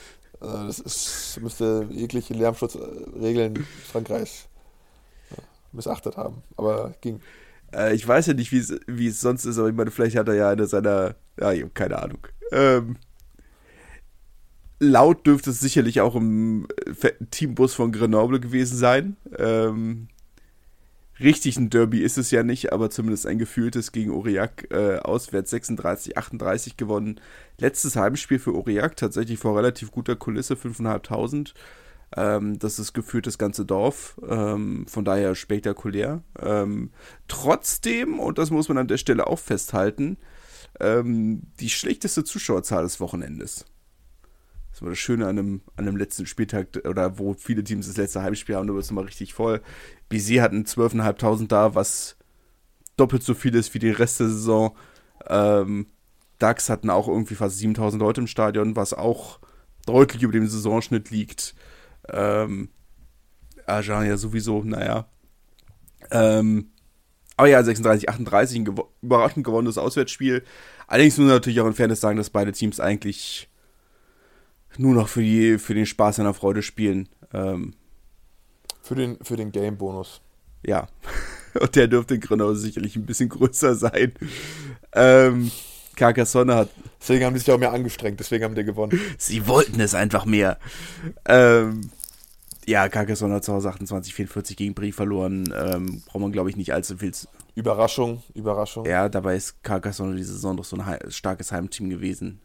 Speaker 2: Müsste jegliche Lärmschutzregeln Frankreichs missachtet haben. Aber ging.
Speaker 1: Ich weiß ja nicht, wie es sonst ist, aber ich meine, vielleicht hat er ja eine seiner... Ja, ich habe keine Ahnung. Laut dürfte es sicherlich auch im Teambus von Grenoble gewesen sein. Richtig ein Derby ist es ja nicht, aber zumindest ein gefühltes gegen Aurillac auswärts 36-38 gewonnen. Letztes Heimspiel für Aurillac tatsächlich vor relativ guter Kulisse, 5.500. Das ist gefühlt das ganze Dorf, von daher spektakulär. Trotzdem, und das muss man an der Stelle auch festhalten, die schlechteste Zuschauerzahl des Wochenendes. Das war das Schöne an einem letzten Spieltag, oder wo viele Teams das letzte Heimspiel haben, da wird es nochmal richtig voll. Bizet hatten 12.500 da, was doppelt so viel ist wie die Rest der Saison. Dax hatten auch irgendwie fast 7.000 Leute im Stadion, was auch deutlich über dem Saisonschnitt liegt. Agen ja sowieso, naja. Aber ja, 36, 38, ein überraschend gewonnenes Auswärtsspiel. Allerdings muss man natürlich auch in Fairness sagen, dass beide Teams eigentlich nur noch für den Spaß seiner Freude spielen.
Speaker 2: Für den Game-Bonus.
Speaker 1: Ja, und der dürfte in Grünau sicherlich ein bisschen größer sein. Carcassonne hat...
Speaker 2: Deswegen haben die sich auch mehr angestrengt, deswegen haben die gewonnen.
Speaker 1: Sie wollten es einfach mehr. Ja, Carcassonne hat zu Hause 28-44 gegen Brie verloren. Braucht man, glaube ich, nicht allzu viel.
Speaker 2: Überraschung.
Speaker 1: Ja, dabei ist Carcassonne diese Saison doch so ein starkes Heimteam gewesen.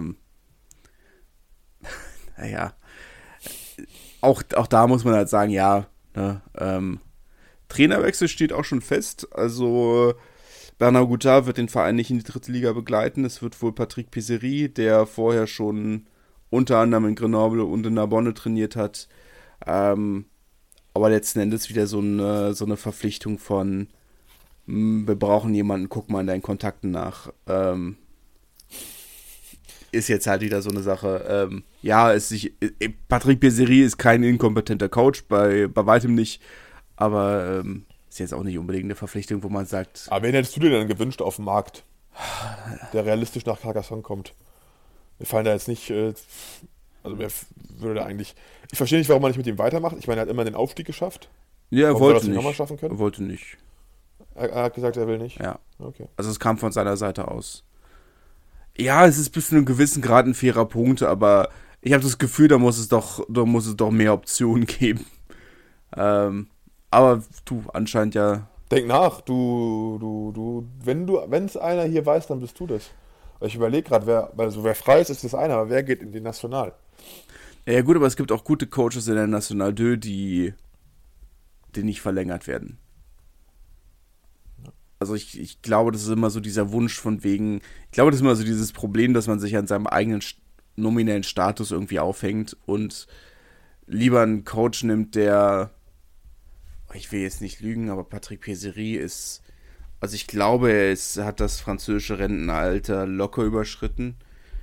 Speaker 1: Naja. Auch da muss man halt sagen, ja, ne, Trainerwechsel steht auch schon fest. Also Bernard Goutard wird den Verein nicht in die dritte Liga begleiten. Es wird wohl Patrick Pissery, der vorher schon unter anderem in Grenoble und in Narbonne trainiert hat. Aber letzten Endes wieder so eine Verpflichtung von wir brauchen jemanden, guck mal in deinen Kontakten nach. Ist jetzt halt wieder so eine Sache. Patrick Pissery ist kein inkompetenter Coach, bei weitem nicht. Aber ist jetzt auch nicht unbedingt eine Verpflichtung, wo man sagt...
Speaker 2: Aber wen hättest du dir denn gewünscht auf dem Markt, der realistisch nach Carcassonne kommt? Wir fallen da jetzt nicht... Also wer würde da eigentlich... Ich verstehe nicht, warum man nicht mit ihm weitermacht. Ich meine, er hat immer den Aufstieg geschafft.
Speaker 1: Ja, er wollte nicht.
Speaker 2: Nochmal schaffen können?
Speaker 1: Er wollte nicht.
Speaker 2: Er hat gesagt, er will nicht?
Speaker 1: Ja.
Speaker 2: Okay.
Speaker 1: Also es kam von seiner Seite aus. Ja, es ist bis zu einem gewissen Grad ein fairer Punkt, aber ich habe das Gefühl, da muss es doch mehr Optionen geben. Aber du anscheinend ja...
Speaker 2: Denk nach, wenn es einer hier weiß, dann bist du das. Ich überlege gerade, wer frei ist das eine, aber wer geht in die National?
Speaker 1: Ja gut, aber es gibt auch gute Coaches in der National 2, die nicht verlängert werden. Also ich glaube, das ist immer so dieser Wunsch von wegen, ich glaube, das ist immer so dieses Problem, dass man sich an seinem eigenen nominellen Status irgendwie aufhängt und lieber einen Coach nimmt, der, ich will jetzt nicht lügen, aber Patrick Pissery ist, also ich glaube, er hat das französische Rentenalter locker überschritten.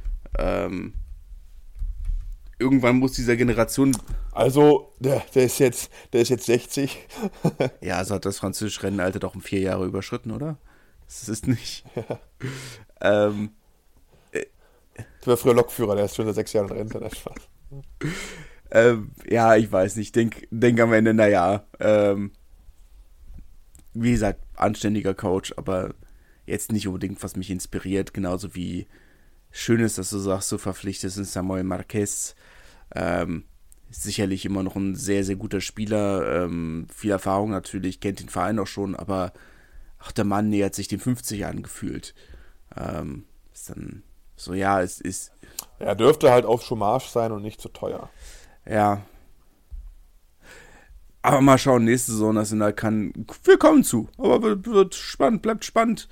Speaker 1: Irgendwann muss dieser Generation...
Speaker 2: Also, der ist jetzt 60.
Speaker 1: Ja, also hat das französische Rentenalter doch um 4 Jahre überschritten, oder? Das ist nicht... Ja.
Speaker 2: Du war früher Lokführer, der ist schon seit 6 Jahren in Rente. Das Spaß.
Speaker 1: Ja, ich weiß nicht. Denk am Ende, naja, wie gesagt, anständiger Coach, aber jetzt nicht unbedingt, was mich inspiriert. Genauso wie schön ist, dass du sagst, du verpflichtest Samuel Marquez. Sicherlich immer noch ein sehr, sehr guter Spieler. Viel Erfahrung natürlich, kennt den Verein auch schon, aber auch der Mann nähert sich den 50 Jahren gefühlt. Ist dann so, ja, es ist...
Speaker 2: Er dürfte halt auf Chômage sein und nicht zu teuer.
Speaker 1: Ja. Aber mal schauen, nächste Saison, National kann... Wir kommen zu, aber wird spannend, bleibt spannend.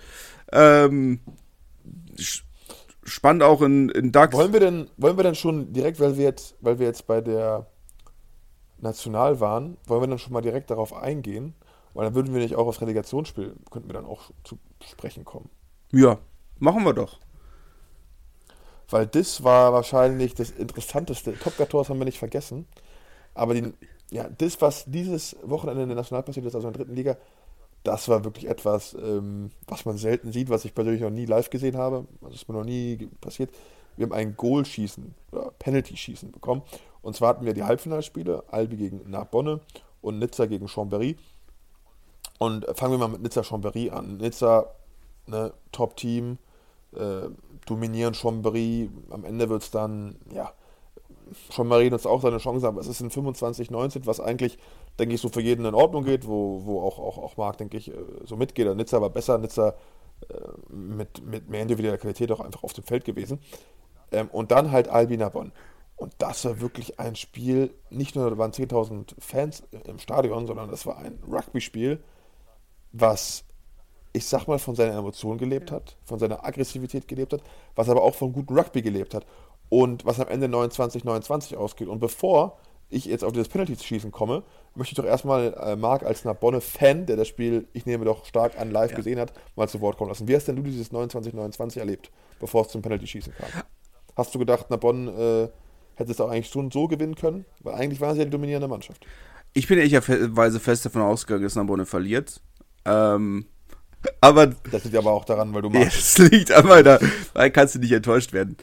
Speaker 1: Spannend auch in DAX.
Speaker 2: Wollen wir denn schon direkt, weil wir jetzt bei der National waren, wollen wir dann schon mal direkt darauf eingehen? Weil dann würden wir nicht auch aufs Relegationsspiel, könnten wir dann auch zu sprechen kommen.
Speaker 1: Ja, machen wir doch.
Speaker 2: Weil das war wahrscheinlich das Interessanteste. Top 14 haben wir nicht vergessen. Aber das, was dieses Wochenende in der National passiert ist, also in der dritten Liga, das war wirklich etwas, was man selten sieht, was ich persönlich noch nie live gesehen habe. Das ist mir noch nie passiert. Wir haben ein Goalschießen oder Penalty-Schießen bekommen. Und zwar hatten wir die Halbfinalspiele, Albi gegen Narbonne und Nizza gegen Chambéry. Und fangen wir mal mit Nizza-Chambéry an. Nizza, ne, Top-Team, dominieren Chambéry. Am Ende wird es dann, ja, Chambéry nutzt auch seine Chance, aber es ist in 25-19, was eigentlich, denke ich, so für jeden in Ordnung geht, wo auch Marc, denke ich, so mitgeht. Nizza war besser, Nizza mit mehr individueller Qualität auch einfach auf dem Feld gewesen. Und dann halt Albi Narbonne. Und das war wirklich ein Spiel, nicht nur da waren 10.000 Fans im Stadion, sondern das war ein Rugby-Spiel, was, ich sag mal, von seiner Emotion gelebt hat, von seiner Aggressivität gelebt hat, was aber auch von gutem Rugby gelebt hat. Und was am Ende 29-29 ausgeht. Und bevor ich jetzt auf dieses Penalty-Schießen komme, möchte ich doch erstmal Marc als Narbonne-Fan, der das Spiel, ich nehme doch stark an, live gesehen hat, mal zu Wort kommen lassen. Wie hast denn du dieses 29-29 erlebt, bevor es zum Penalty-Schießen kam? Hast du gedacht, Narbonne hätte es auch eigentlich schon so gewinnen können? Weil eigentlich waren sie ja die dominierende Mannschaft.
Speaker 1: Ich bin ehrlicherweise fest davon ausgegangen, dass Narbonne verliert. Aber
Speaker 2: Das liegt aber auch daran, weil du
Speaker 1: ja,
Speaker 2: magst.
Speaker 1: das liegt einmal da, weil kannst du nicht enttäuscht werden.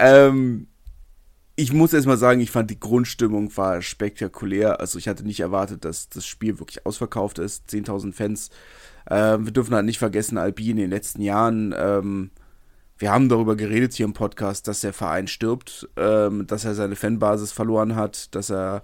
Speaker 1: Ich muss erst mal sagen, ich fand die Grundstimmung war spektakulär. Also ich hatte nicht erwartet, dass das Spiel wirklich ausverkauft ist. 10.000 Fans. Wir dürfen halt nicht vergessen, Albi in den letzten Jahren, wir haben darüber geredet hier im Podcast, dass der Verein stirbt, dass er seine Fanbasis verloren hat, dass er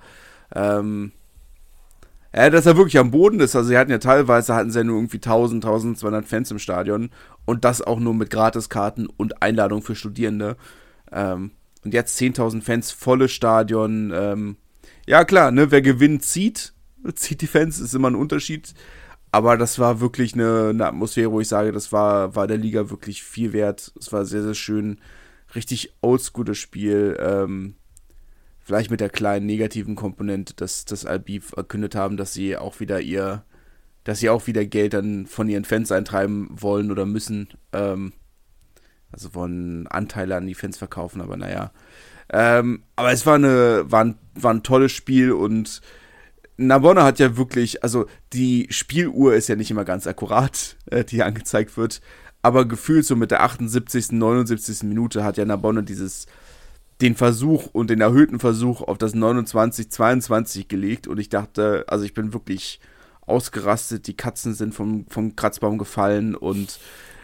Speaker 1: wirklich am Boden ist. Also hatten sie ja nur irgendwie 1.000, 1.200 Fans im Stadion und das auch nur mit Gratiskarten und Einladung für Studierende. Und jetzt 10.000 Fans, volles Stadion. Ja klar, ne, wer gewinnt, zieht die Fans, ist immer ein Unterschied. Aber das war wirklich eine Atmosphäre, wo ich sage, das war der Liga wirklich viel wert. Es war sehr, sehr schön. Richtig oldschool Spiel. Vielleicht mit der kleinen negativen Komponente, dass Albi verkündet haben, dass sie auch wieder Geld dann von ihren Fans eintreiben wollen oder müssen. Also wollen Anteile an die Fans verkaufen, aber naja. Aber es war ein tolles Spiel und Narbonne hat ja wirklich, also die Spieluhr ist ja nicht immer ganz akkurat, die angezeigt wird, aber gefühlt so mit der 78., 79. Minute hat ja Narbonne den Versuch und den erhöhten Versuch auf das 29, 22 gelegt und ich dachte, also ich bin wirklich ausgerastet, die Katzen sind vom Kratzbaum gefallen und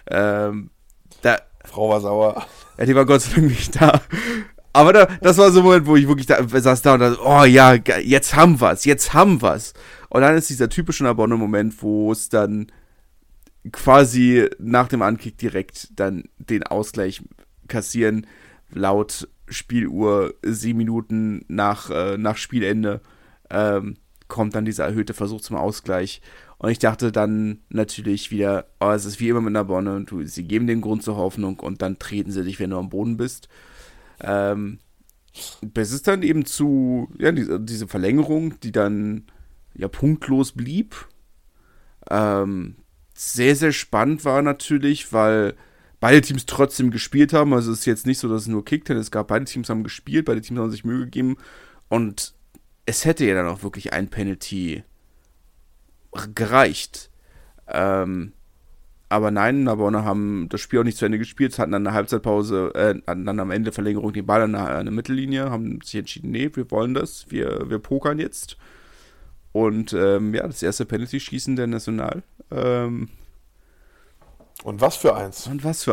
Speaker 2: Frau war sauer.
Speaker 1: ja, die war Gott sei Dank nicht da. Aber das war so ein Moment, wo ich wirklich saß da und dachte, oh ja, jetzt haben wir's. Und dann ist dieser typische Narbonne-Moment, wo es dann quasi nach dem Ankick direkt dann den Ausgleich kassieren, laut Spieluhr 7 Minuten nach Spielende, kommt dann dieser erhöhte Versuch zum Ausgleich. Und ich dachte dann natürlich wieder, oh, es ist wie immer mit Narbonne, sie geben den Grund zur Hoffnung und dann treten sie dich, wenn du am Boden bist. Bis es dann eben zu, ja, diese Verlängerung, die dann ja punktlos blieb. Sehr, sehr spannend war natürlich, weil beide Teams trotzdem gespielt haben. Also es ist jetzt nicht so, dass es nur Kicktennis gab. Beide Teams haben gespielt, beide Teams haben sich Mühe gegeben. Und es hätte ja dann auch wirklich ein Penalty gereicht. Aber nein, Narbonne haben das Spiel auch nicht zu Ende gespielt, hatten dann eine Halbzeitpause, hatten dann am Ende der Verlängerung den Ball an der Mittellinie, haben sich entschieden, nee, wir wollen das, wir pokern jetzt. Und ja, das erste Penalty-Schießen der National.
Speaker 2: Und was für eins.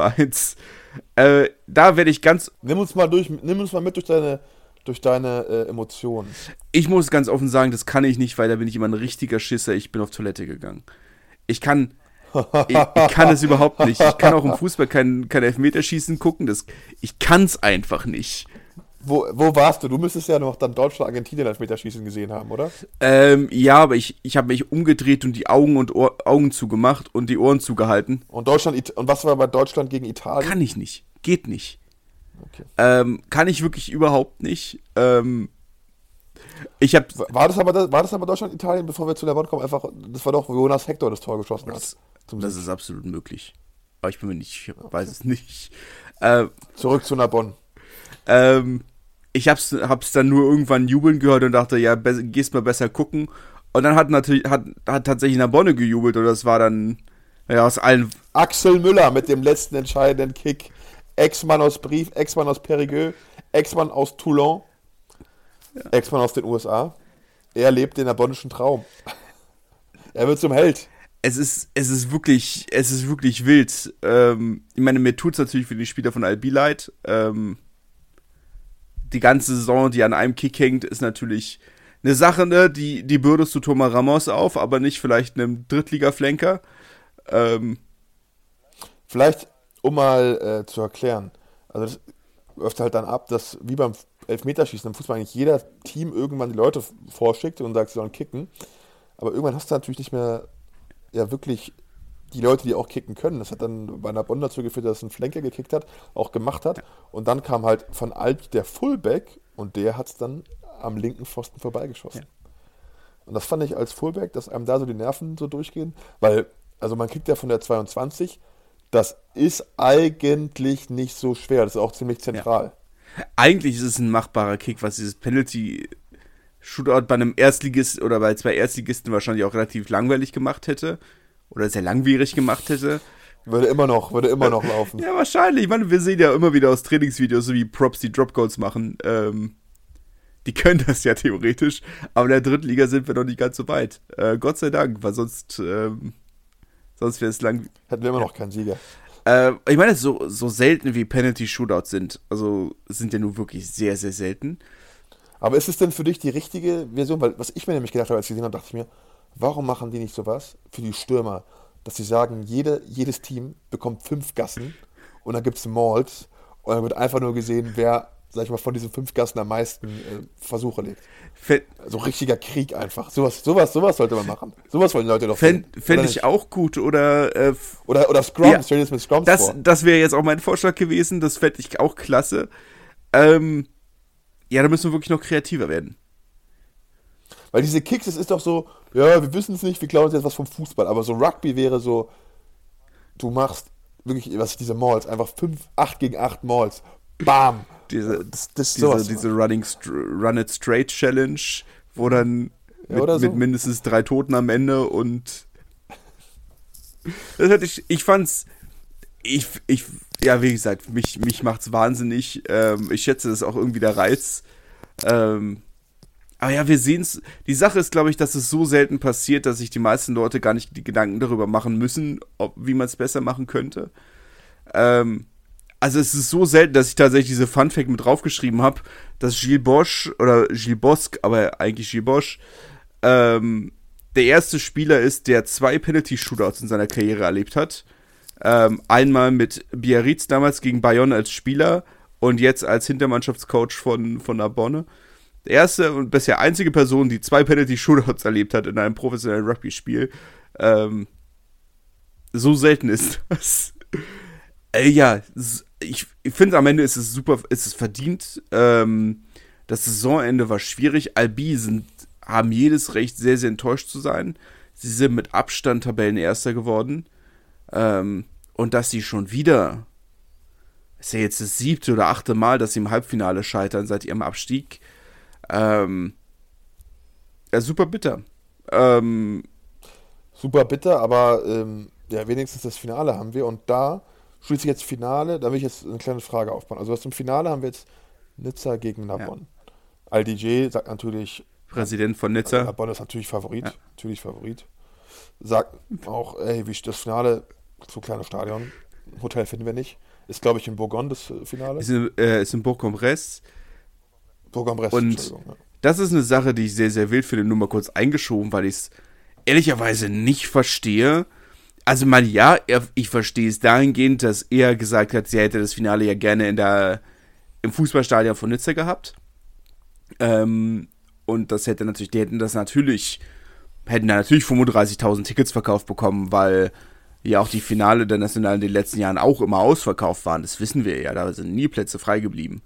Speaker 1: Da werde ich ganz...
Speaker 2: Nimm uns mal mit durch deine Emotionen.
Speaker 1: Ich muss ganz offen sagen, das kann ich nicht, weil da bin ich immer ein richtiger Schisser. Ich bin auf Toilette gegangen. Ich kann es überhaupt nicht. Ich kann auch im Fußball kein Elfmeterschießen gucken. Ich kann es einfach nicht.
Speaker 2: Wo warst du? Du müsstest ja noch dann Deutschland, Argentinien Elfmeterschießen gesehen haben, oder?
Speaker 1: Ja, aber ich habe mich umgedreht und die Augen zugemacht und die Ohren zugehalten.
Speaker 2: Und was war bei Deutschland gegen Italien?
Speaker 1: Kann ich nicht. Geht nicht.
Speaker 2: Okay.
Speaker 1: Kann ich wirklich überhaupt nicht.
Speaker 2: War das aber Deutschland, Italien, bevor wir zu der Wand kommen, einfach, das war doch, wo Jonas Hector das Tor geschossen hat.
Speaker 1: Das ist absolut möglich. Aber ich weiß es nicht.
Speaker 2: Zurück zu Narbonne.
Speaker 1: Ich hab's dann nur irgendwann jubeln gehört und dachte, ja, gehst mal besser gucken. Und dann hat tatsächlich Narbonne gejubelt und das war dann, ja, aus allen...
Speaker 2: Axel Müller mit dem letzten entscheidenden Kick. Ex-Mann aus Brive, Ex-Mann aus Périgueux, Ex-Mann aus Toulon, ja. Ex-Mann aus den USA. Er lebt den narbonnischen Traum. Er wird zum Held.
Speaker 1: Es ist wirklich wild. Ich meine, mir tut's natürlich für die Spieler von Albi leid. Die ganze Saison, die an einem Kick hängt, ist natürlich eine Sache, ne? Die bürdest du Thomas Ramos auf, aber nicht vielleicht einem Drittliga-Flanker.
Speaker 2: Vielleicht, um mal zu erklären, also das läuft halt dann ab, dass wie beim Elfmeterschießen im Fußball eigentlich jeder Team irgendwann die Leute vorschickt und sagt, sie sollen kicken. Aber irgendwann hast du natürlich nicht mehr ja wirklich die Leute, die auch kicken können. Das hat dann bei Narbonne dazu geführt, dass ein Flanker gekickt hat, auch gemacht hat. Und dann kam halt von Albi der Fullback und der hat es dann am linken Pfosten vorbeigeschossen. Ja. Und das fand ich als Fullback, dass einem da so die Nerven so durchgehen, weil, also man kickt ja von der 22, das ist eigentlich nicht so schwer, das ist auch ziemlich zentral.
Speaker 1: Ja. Eigentlich ist es ein machbarer Kick, was dieses Penalty-Shootout bei einem Erstligisten oder bei 2 Erstligisten wahrscheinlich auch relativ langweilig gemacht hätte. oder sehr langwierig gemacht hätte.
Speaker 2: Würde immer noch laufen.
Speaker 1: Ja, wahrscheinlich. Ich meine, wir sehen ja immer wieder aus Trainingsvideos, so wie Props, die Dropgoals machen. Die können das ja theoretisch, aber in der dritten Liga sind wir noch nicht ganz so weit. Gott sei Dank, weil sonst wäre es lang.
Speaker 2: Hätten wir immer noch keinen Sieger.
Speaker 1: Ich meine, so selten wie Penalty-Shootouts sind, also sind ja nur wirklich sehr, sehr selten.
Speaker 2: Aber ist es denn für dich die richtige Version? Weil was ich mir nämlich gedacht habe, als ich gesehen habe, dachte ich mir, warum machen die nicht sowas für die Stürmer? Dass sie sagen, jedes Team bekommt 5 Gassen und dann gibt es Mauls und dann wird einfach nur gesehen, wer, sag ich mal, von diesen 5 Gassen am meisten Versuche legt. So richtiger Krieg einfach. Sowas sollte man machen. Sowas wollen die Leute doch sehen.
Speaker 1: Fände ich auch gut. Oder
Speaker 2: Scrums.
Speaker 1: Ja,
Speaker 2: Stell dir das mit Scrums vor.
Speaker 1: Das wäre jetzt auch mein Vorschlag gewesen. Das fände ich auch klasse. Ja, da müssen wir wirklich noch kreativer werden.
Speaker 2: Weil diese Kicks, es ist doch so, ja, wir wissen es nicht, wir glauben uns jetzt was vom Fußball. Aber so Rugby wäre so, du machst wirklich, diese Mauls, einfach 8 gegen 8 Mauls. Bam!
Speaker 1: Diese Run It Straight Challenge, wo dann mit mindestens 3 Toten am Ende und das ja, wie gesagt, mich macht's wahnsinnig. Ich schätze, das ist auch irgendwie der Reiz. Aber ja, wir sehen's. Die Sache ist, glaube ich, dass es so selten passiert, dass sich die meisten Leute gar nicht die Gedanken darüber machen müssen, wie man es besser machen könnte. Also es ist so selten, dass ich tatsächlich diese Funfact mit draufgeschrieben habe, dass Gilles Bosque, aber eigentlich Gilles Bosch, der erste Spieler ist, der 2 Penalty-Shootouts in seiner Karriere erlebt hat. Einmal mit Biarritz damals gegen Bayonne als Spieler und jetzt als Hintermannschaftscoach von Narbonne. Der erste und bisher einzige Person, die 2 Penalty-Shootouts erlebt hat in einem professionellen Rugby-Spiel. So selten ist das. Ja, ich finde, am Ende ist es super, ist es verdient. Das Saisonende war schwierig. Albi haben jedes Recht, sehr, sehr enttäuscht zu sein. Sie sind mit Abstand Tabellenerster geworden. Und dass sie schon wieder, ist ja jetzt das 7. oder 8. Mal, dass sie im Halbfinale scheitern seit ihrem Abstieg. Ja, super bitter.
Speaker 2: Super bitter, aber ja, wenigstens das Finale haben wir und da schließt sich jetzt Finale, da will ich jetzt eine kleine Frage aufbauen. Also was im Finale haben wir jetzt Nizza gegen Narbonne. Ja. Al-DJ sagt natürlich,
Speaker 1: Präsident von Nizza.
Speaker 2: Narbonne ist natürlich Favorit, Sagt auch, ey, wie das Finale, so kleines Stadion, Hotel finden wir nicht. Ist, glaube ich, in Bourgogne das Finale.
Speaker 1: Ist in Bourg-en-Bresse. Und
Speaker 2: ja.
Speaker 1: Das ist eine Sache, die ich sehr, sehr wild finde, nur mal kurz eingeschoben, weil ich es ehrlicherweise nicht verstehe. Also mal ja, ich verstehe es dahingehend, dass er gesagt hat, sie hätte das Finale ja gerne im Fußballstadion von Nizza gehabt. Und das hätte natürlich, die hätten da natürlich 35.000 Tickets verkauft bekommen, weil ja auch die Finale der Nationalen in den letzten Jahren auch immer ausverkauft waren. Das wissen wir ja, da sind nie Plätze frei geblieben.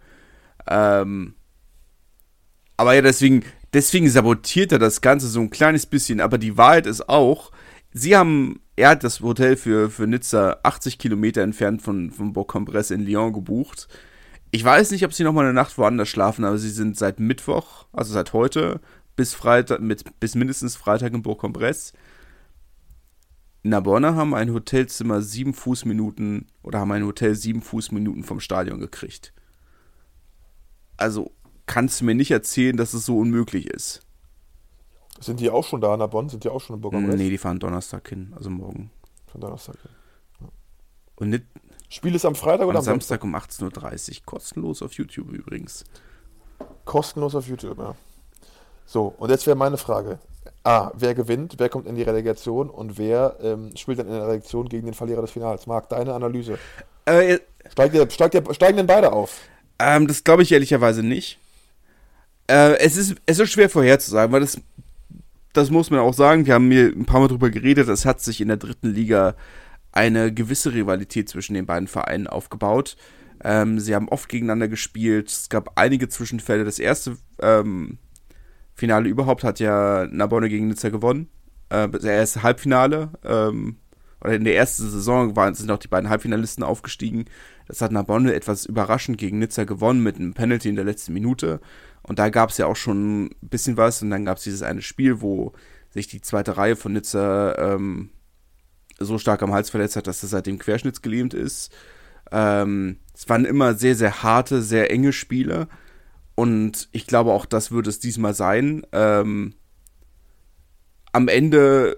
Speaker 1: Aber ja, deswegen sabotiert er das Ganze so ein kleines bisschen. Aber die Wahrheit ist auch, er hat das Hotel für Nizza 80 Kilometer entfernt von Bourg-en-Bresse in Lyon gebucht. Ich weiß nicht, ob sie nochmal eine Nacht woanders schlafen, aber sie sind seit Mittwoch, also seit heute, bis mindestens Freitag in Bourg-en-Bresse. Narbonne haben ein Hotelzimmer 7 Fußminuten vom Stadion gekriegt. Also kannst du mir nicht erzählen, dass es so unmöglich ist.
Speaker 2: Sind die auch schon da, Narbonne? Sind die auch schon in Bourg-en-Bresse?
Speaker 1: Nee, die fahren Donnerstag hin, also morgen.
Speaker 2: Von Donnerstag hin. Ja.
Speaker 1: Und
Speaker 2: Spiel ist am Freitag oder am
Speaker 1: Samstag um 18.30 Uhr. Kostenlos auf YouTube übrigens.
Speaker 2: Kostenlos auf YouTube, ja. So, und jetzt wäre meine Frage. Wer gewinnt, wer kommt in die Relegation und wer spielt dann in der Relegation gegen den Verlierer des Finals? Marc, deine Analyse. Steigen denn beide auf?
Speaker 1: Das glaube ich ehrlicherweise nicht. Es ist schwer vorherzusagen, weil das muss man auch sagen, wir haben hier ein paar Mal drüber geredet, es hat sich in der dritten Liga eine gewisse Rivalität zwischen den beiden Vereinen aufgebaut. Sie haben oft gegeneinander gespielt, es gab einige Zwischenfälle. Das erste Finale überhaupt hat ja Narbonne gegen Nizza gewonnen. Das erste Halbfinale, oder in der ersten Saison sind auch die beiden Halbfinalisten aufgestiegen. Das hat Narbonne etwas überraschend gegen Nizza gewonnen mit einem Penalty in der letzten Minute. Und da gab es ja auch schon ein bisschen was. Und dann gab es dieses eine Spiel, wo sich die zweite Reihe von Nizza so stark am Hals verletzt hat, dass er seitdem querschnittsgelähmt ist. Es waren immer sehr, sehr harte, sehr enge Spiele. Und ich glaube auch, das wird es diesmal sein. Am Ende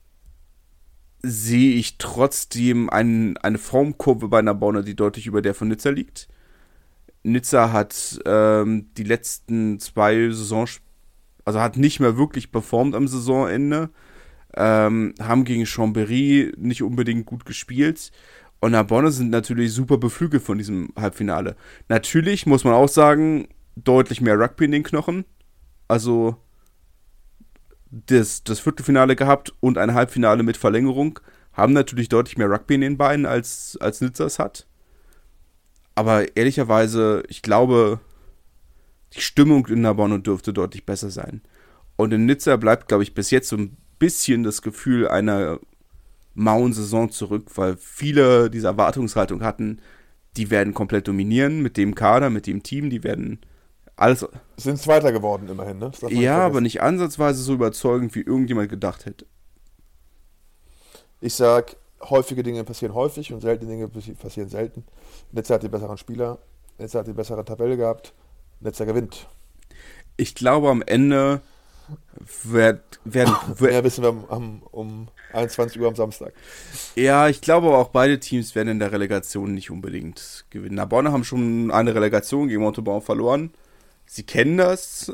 Speaker 1: sehe ich trotzdem eine Formkurve bei Narbonne, die deutlich über der von Nizza liegt. Nizza hat die letzten 2 Saisons, also hat nicht mehr wirklich performt am Saisonende, haben gegen Chambéry nicht unbedingt gut gespielt. Und Narbonne sind natürlich super beflügelt von diesem Halbfinale. Natürlich muss man auch sagen, deutlich mehr Rugby in den Knochen. Also das Viertelfinale gehabt und ein Halbfinale mit Verlängerung haben natürlich deutlich mehr Rugby in den Beinen, als Nizza es hat. Aber ehrlicherweise, ich glaube, die Stimmung in Narbonne dürfte deutlich besser sein. Und in Nizza bleibt, glaube ich, bis jetzt so ein bisschen das Gefühl einer mauen Saison zurück, weil viele diese Erwartungshaltung hatten, die werden komplett dominieren mit dem Kader, mit dem Team, die werden alles...
Speaker 2: Sind Zweiter geworden immerhin, ne?
Speaker 1: Ja, aber nicht ansatzweise so überzeugend, wie irgendjemand gedacht hätte.
Speaker 2: Ich sag, häufige Dinge passieren häufig und seltene Dinge passieren selten. Nizza hat die besseren Spieler, Nizza hat die bessere Tabelle gehabt, Nizza gewinnt.
Speaker 1: Ich glaube, am Ende werden
Speaker 2: mehr wissen wir um 21 Uhr am Samstag.
Speaker 1: Ja, ich glaube auch, beide Teams werden in der Relegation nicht unbedingt gewinnen. Narbonne haben schon eine Relegation gegen Montauban verloren. Sie kennen das.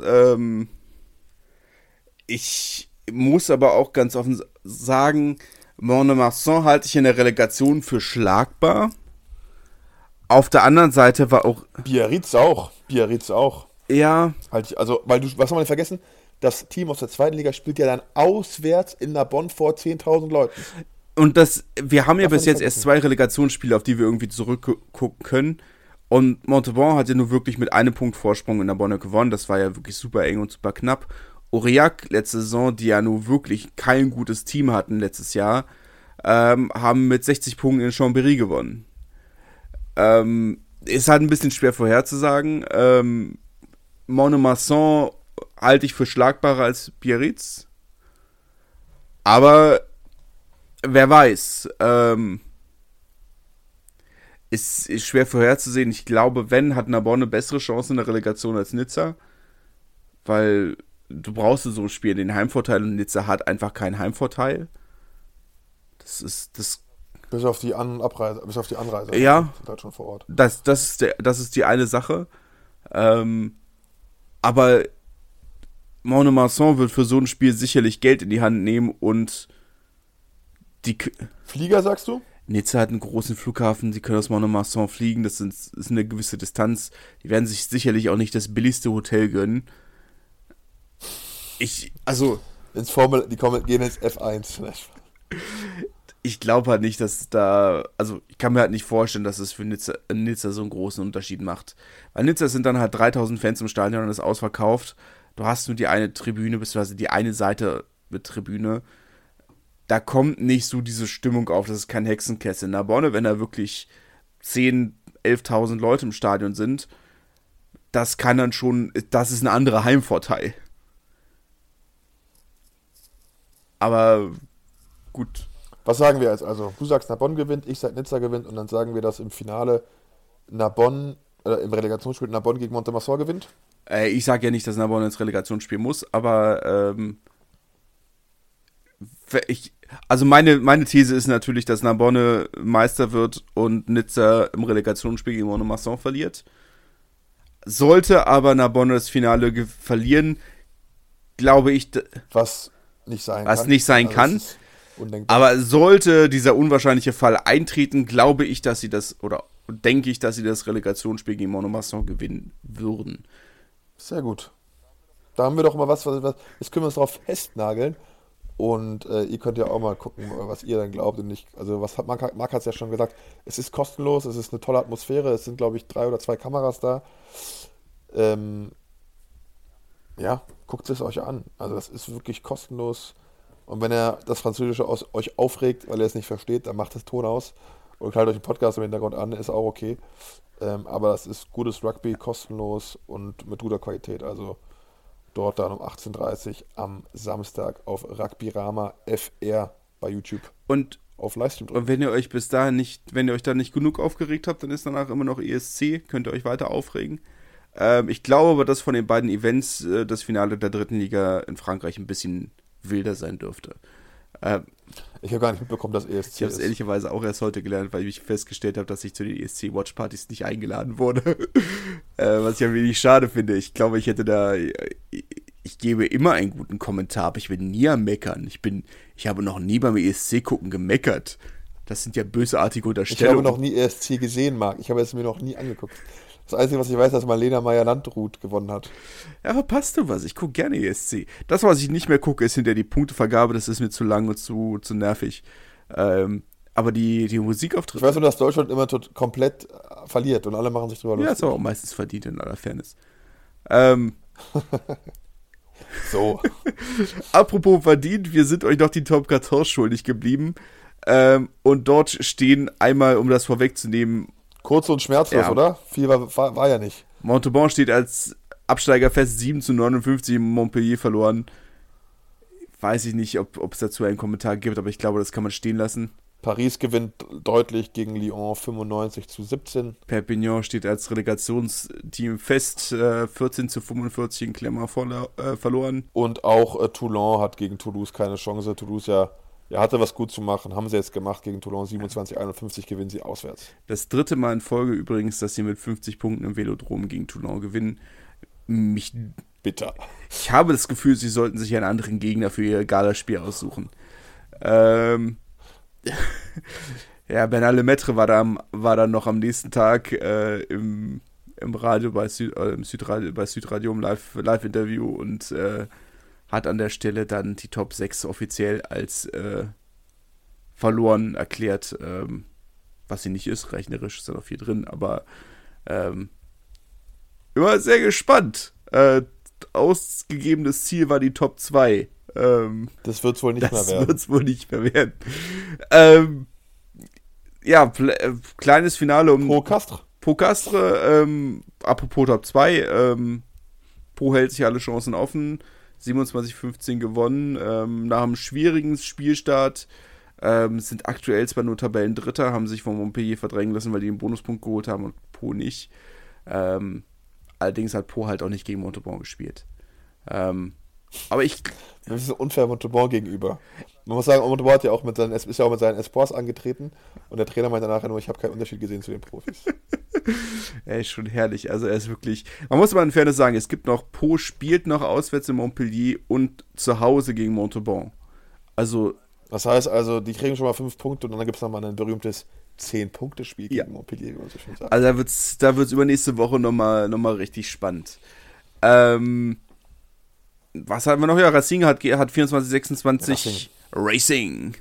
Speaker 1: Ich muss aber auch ganz offen sagen, Mont-de-Marsan halte ich in der Relegation für schlagbar. Auf der anderen Seite war auch...
Speaker 2: Biarritz auch.
Speaker 1: Ja.
Speaker 2: Also, was haben wir nicht vergessen? Das Team aus der zweiten Liga spielt ja dann auswärts in Narbonne vor 10.000 Leuten.
Speaker 1: Und wir haben ja bis jetzt erst 2 Relegationsspiele, auf die wir irgendwie zurückgucken können. Und Montauban hat ja nur wirklich mit einem Punkt Vorsprung in Narbonne gewonnen. Das war ja wirklich super eng und super knapp. Aurillac letzte Saison, die ja nur wirklich kein gutes Team hatten letztes Jahr, haben mit 60 Punkten in Chambéry gewonnen. Ist halt ein bisschen schwer vorherzusagen. Mont-de-Marsan halte ich für schlagbarer als Biarritz. Aber wer weiß. Ist schwer vorherzusehen. Ich glaube, wenn, hat Narbonne bessere Chancen in der Relegation als Nizza. Weil du brauchst in so einem Spiel den Heimvorteil und Nizza hat einfach keinen Heimvorteil. Das ist das.
Speaker 2: Bis auf die Anreise.
Speaker 1: Ja.
Speaker 2: Sind halt schon vor Ort.
Speaker 1: Das ist die eine Sache. Aber Mont-de-Marsan wird für so ein Spiel sicherlich Geld in die Hand nehmen und die...
Speaker 2: Flieger, sagst du?
Speaker 1: Nizza hat einen großen Flughafen, die können aus Mont-de-Marsan fliegen, das ist eine gewisse Distanz. Die werden sich sicherlich auch nicht das billigste Hotel gönnen.
Speaker 2: Die gehen ins F1.
Speaker 1: Ich glaube halt nicht, dass also ich kann mir halt nicht vorstellen, dass es für Nizza so einen großen Unterschied macht. Weil Nizza sind dann halt 3.000 Fans im Stadion und ist ausverkauft. Du hast nur die eine Tribüne, beziehungsweise die eine Seite mit Tribüne. Da kommt nicht so diese Stimmung auf, das ist kein Hexenkessel. In Narbonne, wenn da wirklich 10.000, 11.000 Leute im Stadion sind, das ist ein anderer Heimvorteil. Aber gut.
Speaker 2: Was sagen wir jetzt also? Du sagst, Narbonne gewinnt, ich sag, Nizza gewinnt und dann sagen wir, dass im Finale im Relegationsspiel Narbonne gegen Mont-de-Marsan gewinnt?
Speaker 1: Ich sage ja nicht, dass Narbonne ins Relegationsspiel muss, aber meine These ist natürlich, dass Narbonne Meister wird und Nizza im Relegationsspiel gegen Mont-de-Marsan verliert. Sollte aber Narbonne das Finale verlieren, glaube ich...
Speaker 2: Was nicht sein kann.
Speaker 1: Aber sollte dieser unwahrscheinliche Fall eintreten, glaube ich, dass sie denke ich, dass sie das Relegationsspiel gegen Mont-de-Marsan gewinnen würden.
Speaker 2: Sehr gut. Da haben wir doch mal was jetzt können wir uns darauf festnageln und ihr könnt ja auch mal gucken, was ihr dann glaubt und nicht, also Marc hat es ja schon gesagt, es ist kostenlos, es ist eine tolle Atmosphäre, es sind glaube ich 3 oder 2 Kameras da. Ja, guckt es euch an, also das ist wirklich kostenlos und wenn er das Französische euch aufregt, weil er es nicht versteht, dann macht das Ton aus und knallt euch den Podcast im Hintergrund an, ist auch okay. Aber das ist gutes Rugby, kostenlos und mit guter Qualität. Also dort dann um 18.30 Uhr am Samstag auf Rugbyrama FR bei YouTube.
Speaker 1: Und
Speaker 2: auf Livestream drücken.
Speaker 1: Und wenn ihr euch wenn ihr euch da nicht genug aufgeregt habt, dann ist danach immer noch ESC, könnt ihr euch weiter aufregen. Ich glaube aber, dass von den beiden Events das Finale der dritten Liga in Frankreich ein bisschen wilder sein dürfte.
Speaker 2: Ich habe gar nicht mitbekommen, dass ESC
Speaker 1: Ich habe es ehrlicherweise auch erst heute gelernt, weil ich festgestellt habe, dass ich zu den ESC-Watchpartys nicht eingeladen wurde. Was ich ein wenig schade finde. Ich glaube, ich gebe immer einen guten Kommentar, aber ich bin nie am Meckern. Ich habe noch nie beim ESC-Gucken gemeckert. Das sind ja bösartige Unterstellungen.
Speaker 2: Ich habe noch nie ESC gesehen, Marc. Ich habe es mir noch nie angeguckt. Das Einzige, was ich weiß, ist, dass Marlena Meyer-Landrut gewonnen hat.
Speaker 1: Ja, verpasst du was? Ich gucke gerne ESC. Das, was ich nicht mehr gucke, ist hinterher die Punktevergabe. Das ist mir zu lang und zu nervig. Aber die Musikauftritte...
Speaker 2: Ich weiß nur, dass Deutschland immer komplett verliert und alle machen sich drüber lustig.
Speaker 1: Ja, ist aber auch meistens verdient, in aller Fairness.
Speaker 2: So.
Speaker 1: Apropos verdient, wir sind euch noch die Top 14 schuldig geblieben. Und dort stehen einmal, um das vorwegzunehmen...
Speaker 2: Kurz und schmerzlos,
Speaker 1: ja.
Speaker 2: Oder? Viel war ja nicht.
Speaker 1: Montauban steht als Absteiger fest, 7-59 Montpellier verloren. Weiß ich nicht, ob es dazu einen Kommentar gibt, aber ich glaube, das kann man stehen lassen.
Speaker 2: Paris gewinnt deutlich gegen Lyon 95-17.
Speaker 1: Perpignan steht als Relegationsteam fest, 14-45 in Clermont verloren.
Speaker 2: Und auch Toulon hat gegen Toulouse keine Chance. Toulouse hatte was gut zu machen, haben sie jetzt gemacht gegen Toulon, 27-51 gewinnen sie auswärts.
Speaker 1: Das dritte Mal in Folge übrigens, dass sie mit 50 Punkten im Velodrom gegen Toulon gewinnen.
Speaker 2: Bitter.
Speaker 1: Ich habe das Gefühl, sie sollten sich einen anderen Gegner für ihr Galaspiel aussuchen. Ja, Bernard Lemaitre war dann noch am nächsten Tag im Radio bei Südradio im Live-Interview und hat an der Stelle dann die Top 6 offiziell als verloren erklärt, was sie nicht ist, rechnerisch ist da noch viel drin, aber immer sehr gespannt. Ausgegebenes Ziel war die Top 2.
Speaker 2: Das wird es wohl nicht mehr werden.
Speaker 1: Das wird es wohl nicht mehr werden. Kleines Finale um Pau Castres, apropos Top 2, Pau hält sich alle Chancen offen, 27-15 gewonnen, nach einem schwierigen Spielstart, sind aktuell zwar nur Tabellendritter, haben sich von Montpellier verdrängen lassen, weil die einen Bonuspunkt geholt haben und Pau nicht. Allerdings hat Pau halt auch nicht gegen Montauban gespielt. Aber
Speaker 2: das ist unfair Montauban gegenüber. Man muss sagen, Montauban ist ja auch mit seinen Espoirs angetreten und der Trainer meinte nachher nur, ich habe keinen Unterschied gesehen zu den Profis.
Speaker 1: Er ist schon herrlich, also er ist wirklich, man muss mal in Fairness sagen, es gibt noch, Pau spielt noch auswärts in Montpellier und zu Hause gegen Montauban. Also
Speaker 2: das heißt also, die kriegen schon mal 5 Punkte und dann gibt es nochmal ein berühmtes 10-Punkte-Spiel gegen Montpellier, wie man so schön sagt.
Speaker 1: Also da wird's übernächste Woche nochmal richtig spannend. Was hatten wir noch? Ja, Racing hat 24-26 Racing.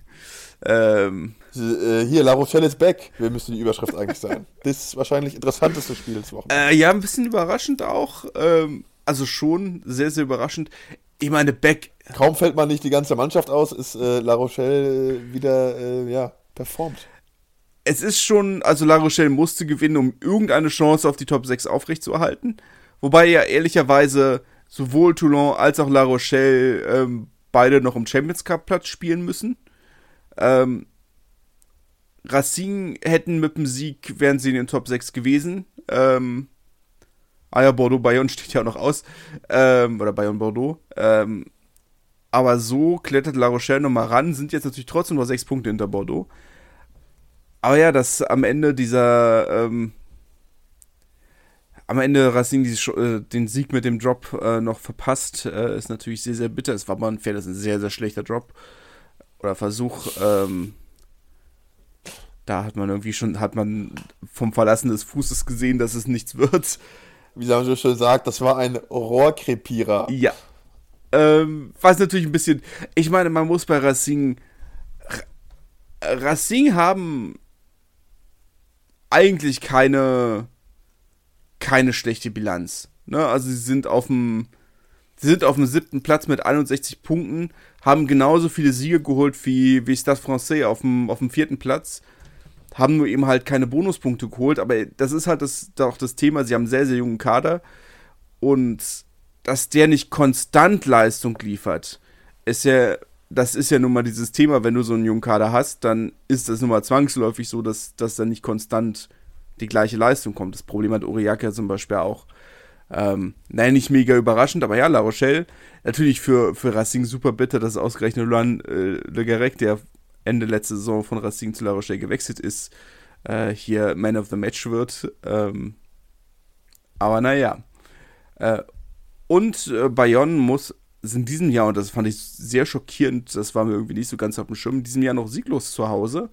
Speaker 2: Hier, La Rochelle ist back. Wir müssen die Überschrift eigentlich sein. Das ist wahrscheinlich interessanteste Spiel des Wochenendes.
Speaker 1: Ja, ein bisschen überraschend auch. Also schon sehr, sehr überraschend. Ich meine, back.
Speaker 2: Kaum fällt man nicht die ganze Mannschaft aus, ist La Rochelle wieder performt.
Speaker 1: Es ist schon, also La Rochelle musste gewinnen, um irgendeine Chance auf die Top 6 aufrechtzuerhalten. Wobei ja ehrlicherweise sowohl Toulon als auch La Rochelle beide noch im Champions Cup Platz spielen müssen. Racing hätten mit dem Sieg, wären sie in den Top 6 gewesen. Bordeaux-Bayonne steht ja auch noch aus. Oder Bayonne-Bordeaux. Aber so klettert La Rochelle nochmal ran, sind jetzt natürlich trotzdem noch 6 Punkte hinter Bordeaux. Aber ja, dass am Ende Racing den Sieg mit dem Drop noch verpasst, ist natürlich sehr, sehr bitter. Es war mal ein sehr, sehr schlechter Drop oder Versuch. Da hat man vom Verlassen des Fußes gesehen, dass es nichts wird.
Speaker 2: Wie man so schön sagt, das war ein Rohrkrepierer.
Speaker 1: Ja. Was natürlich ein bisschen, ich meine, man muss bei Racing haben eigentlich keine schlechte Bilanz. Ne? Also sie sind auf dem 7. Platz mit 61 Punkten, haben genauso viele Siege geholt wie Stade Francais auf dem 4. Platz, haben nur eben halt keine Bonuspunkte geholt, aber das ist halt auch das Thema, sie haben einen sehr, sehr jungen Kader und dass der nicht konstant Leistung liefert, ist ja das ist ja nun mal dieses Thema, wenn du so einen jungen Kader hast, dann ist das nun mal zwangsläufig so, dass dann nicht konstant die gleiche Leistung kommt. Das Problem hat Aurillac ja zum Beispiel auch. Nein, nicht mega überraschend, aber ja, La Rochelle, natürlich für Racing super bitter, dass ausgerechnet Laurent Le Garec, der Ende letzte Saison von Racing zu La Rochelle gewechselt ist, hier Man of the Match wird. Aber naja. Und Bayonne muss in diesem Jahr, und das fand ich sehr schockierend, das war mir irgendwie nicht so ganz auf dem Schirm, in diesem Jahr noch sieglos zu Hause.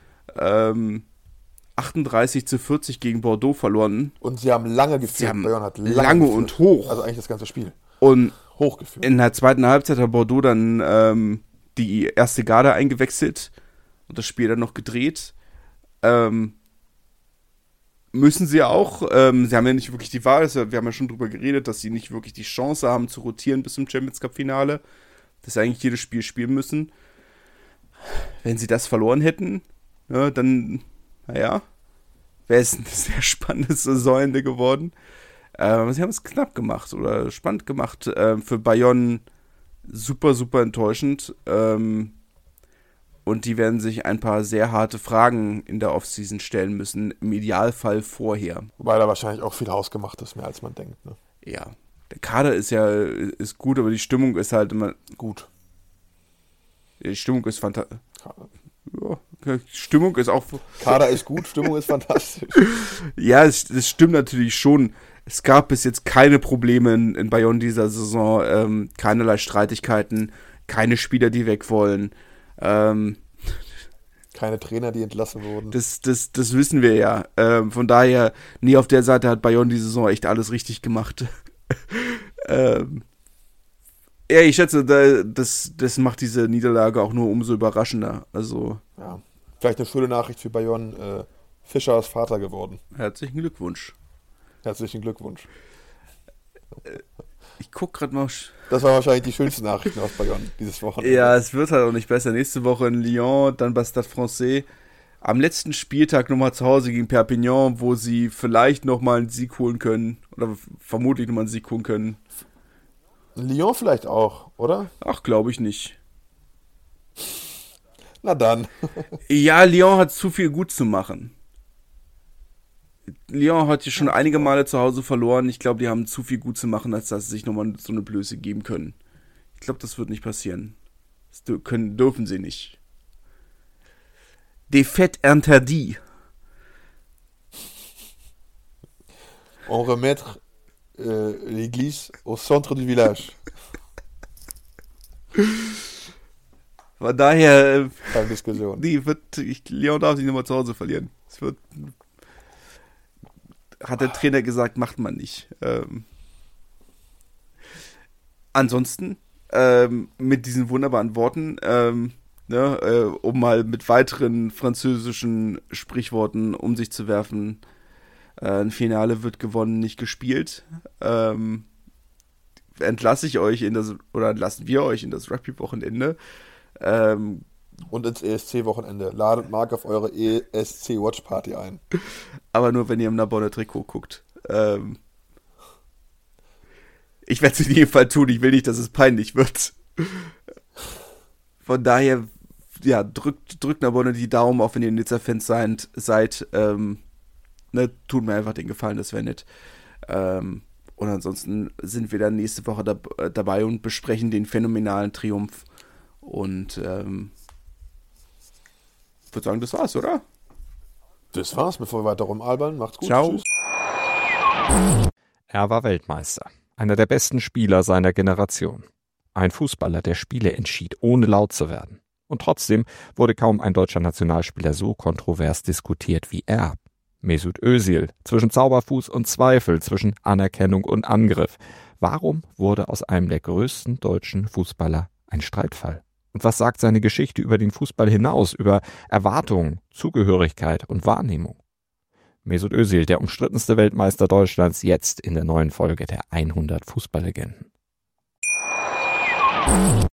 Speaker 1: 38-40 gegen Bordeaux verloren.
Speaker 2: Und sie haben lange geführt.
Speaker 1: Bayonne hat lange und hoch.
Speaker 2: Also eigentlich das ganze Spiel.
Speaker 1: Und
Speaker 2: hochgeführt.
Speaker 1: In der zweiten Halbzeit hat Bordeaux dann die erste Garde eingewechselt und das Spiel dann noch gedreht. Müssen sie auch. Sie haben ja nicht wirklich die Wahl. Wir haben ja schon drüber geredet, dass sie nicht wirklich die Chance haben zu rotieren bis zum Champions Cup Finale. Dass sie eigentlich jedes Spiel spielen müssen. Wenn sie das verloren hätten, ja, dann, naja, wäre es eine sehr spannende Saisonende geworden. Sie haben es knapp gemacht oder spannend gemacht. Für Bayonne super, super enttäuschend. Und die werden sich ein paar sehr harte Fragen in der Offseason stellen müssen, im Idealfall vorher.
Speaker 2: Wobei da wahrscheinlich auch viel hausgemacht ist, mehr als man denkt. Ne?
Speaker 1: Ja, der Kader ist gut, aber die Stimmung ist halt immer
Speaker 2: gut.
Speaker 1: Die Stimmung ist fantastisch. Ja, Stimmung ist auch...
Speaker 2: Kader ist gut, Stimmung ist fantastisch.
Speaker 1: Ja, das stimmt natürlich schon. Es gab bis jetzt keine Probleme in Bayonne dieser Saison, keinerlei Streitigkeiten, keine Spieler, die weg wollen.
Speaker 2: Keine Trainer, die entlassen wurden.
Speaker 1: Das wissen wir ja. Von daher, nee, auf der Seite hat Bayonne die Saison echt alles richtig gemacht. Ja, ich schätze, das macht diese Niederlage auch nur umso überraschender. Also,
Speaker 2: ja. Vielleicht eine schöne Nachricht für Bayonne. Fischer ist Vater geworden.
Speaker 1: Herzlichen Glückwunsch.
Speaker 2: Herzlichen Glückwunsch.
Speaker 1: Ich guck gerade mal.
Speaker 2: Das waren wahrscheinlich die schönsten Nachrichten aus Bayonne dieses Wochenende.
Speaker 1: Ja, es wird halt auch nicht besser. Nächste Woche in Lyon, dann bei Stade Francais. Am letzten Spieltag nochmal zu Hause gegen Perpignan, wo sie vielleicht nochmal einen Sieg holen können. Oder vermutlich nochmal einen Sieg holen können.
Speaker 2: Lyon vielleicht auch, oder?
Speaker 1: Ach, glaube ich nicht.
Speaker 2: Na dann.
Speaker 1: Ja, Lyon hat zu viel gut zu machen. Lyon hat hier schon einige Male zu Hause verloren. Ich glaube, die haben zu viel gut zu machen, als dass sie sich nochmal so eine Blöße geben können. Ich glaube, das wird nicht passieren. Das dürfen sie nicht. Défaite interdit.
Speaker 2: On remettre l'église au centre du village.
Speaker 1: Von daher...
Speaker 2: Keine Diskussion.
Speaker 1: Lyon darf sich nochmal zu Hause verlieren. Es wird... Hat der Trainer gesagt, macht man nicht. Ansonsten, mit diesen wunderbaren Worten, um mal mit weiteren französischen Sprichworten um sich zu werfen, ein Finale wird gewonnen, nicht gespielt. Entlassen wir euch in das Rugby-Wochenende.
Speaker 2: Und ins ESC-Wochenende. Ladet Marc auf eure ESC-Watch-Party ein.
Speaker 1: Aber nur, wenn ihr im Narbonne Trikot guckt. Ich werde es in jedem Fall tun. Ich will nicht, dass es peinlich wird. Von daher, ja, drückt Narbonne die Daumen, auch wenn ihr Nizza-Fans seid. Tut mir einfach den Gefallen, das wäre nett. Und ansonsten sind wir dann nächste Woche dabei und besprechen den phänomenalen Triumph. Und ich würde sagen, das war's, oder?
Speaker 2: Das war's, bevor wir weiter rumalbern. Macht's gut.
Speaker 1: Ciao.
Speaker 2: Tschüss.
Speaker 3: Er war Weltmeister, einer der besten Spieler seiner Generation. Ein Fußballer, der Spiele entschied, ohne laut zu werden. Und trotzdem wurde kaum ein deutscher Nationalspieler so kontrovers diskutiert wie er. Mesut Özil, zwischen Zauberfuß und Zweifel, zwischen Anerkennung und Angriff. Warum wurde aus einem der größten deutschen Fußballer ein Streitfall? Und was sagt seine Geschichte über den Fußball hinaus, über Erwartungen, Zugehörigkeit und Wahrnehmung? Mesut Özil, der umstrittenste Weltmeister Deutschlands, jetzt in der neuen Folge der 100 Fußballlegenden.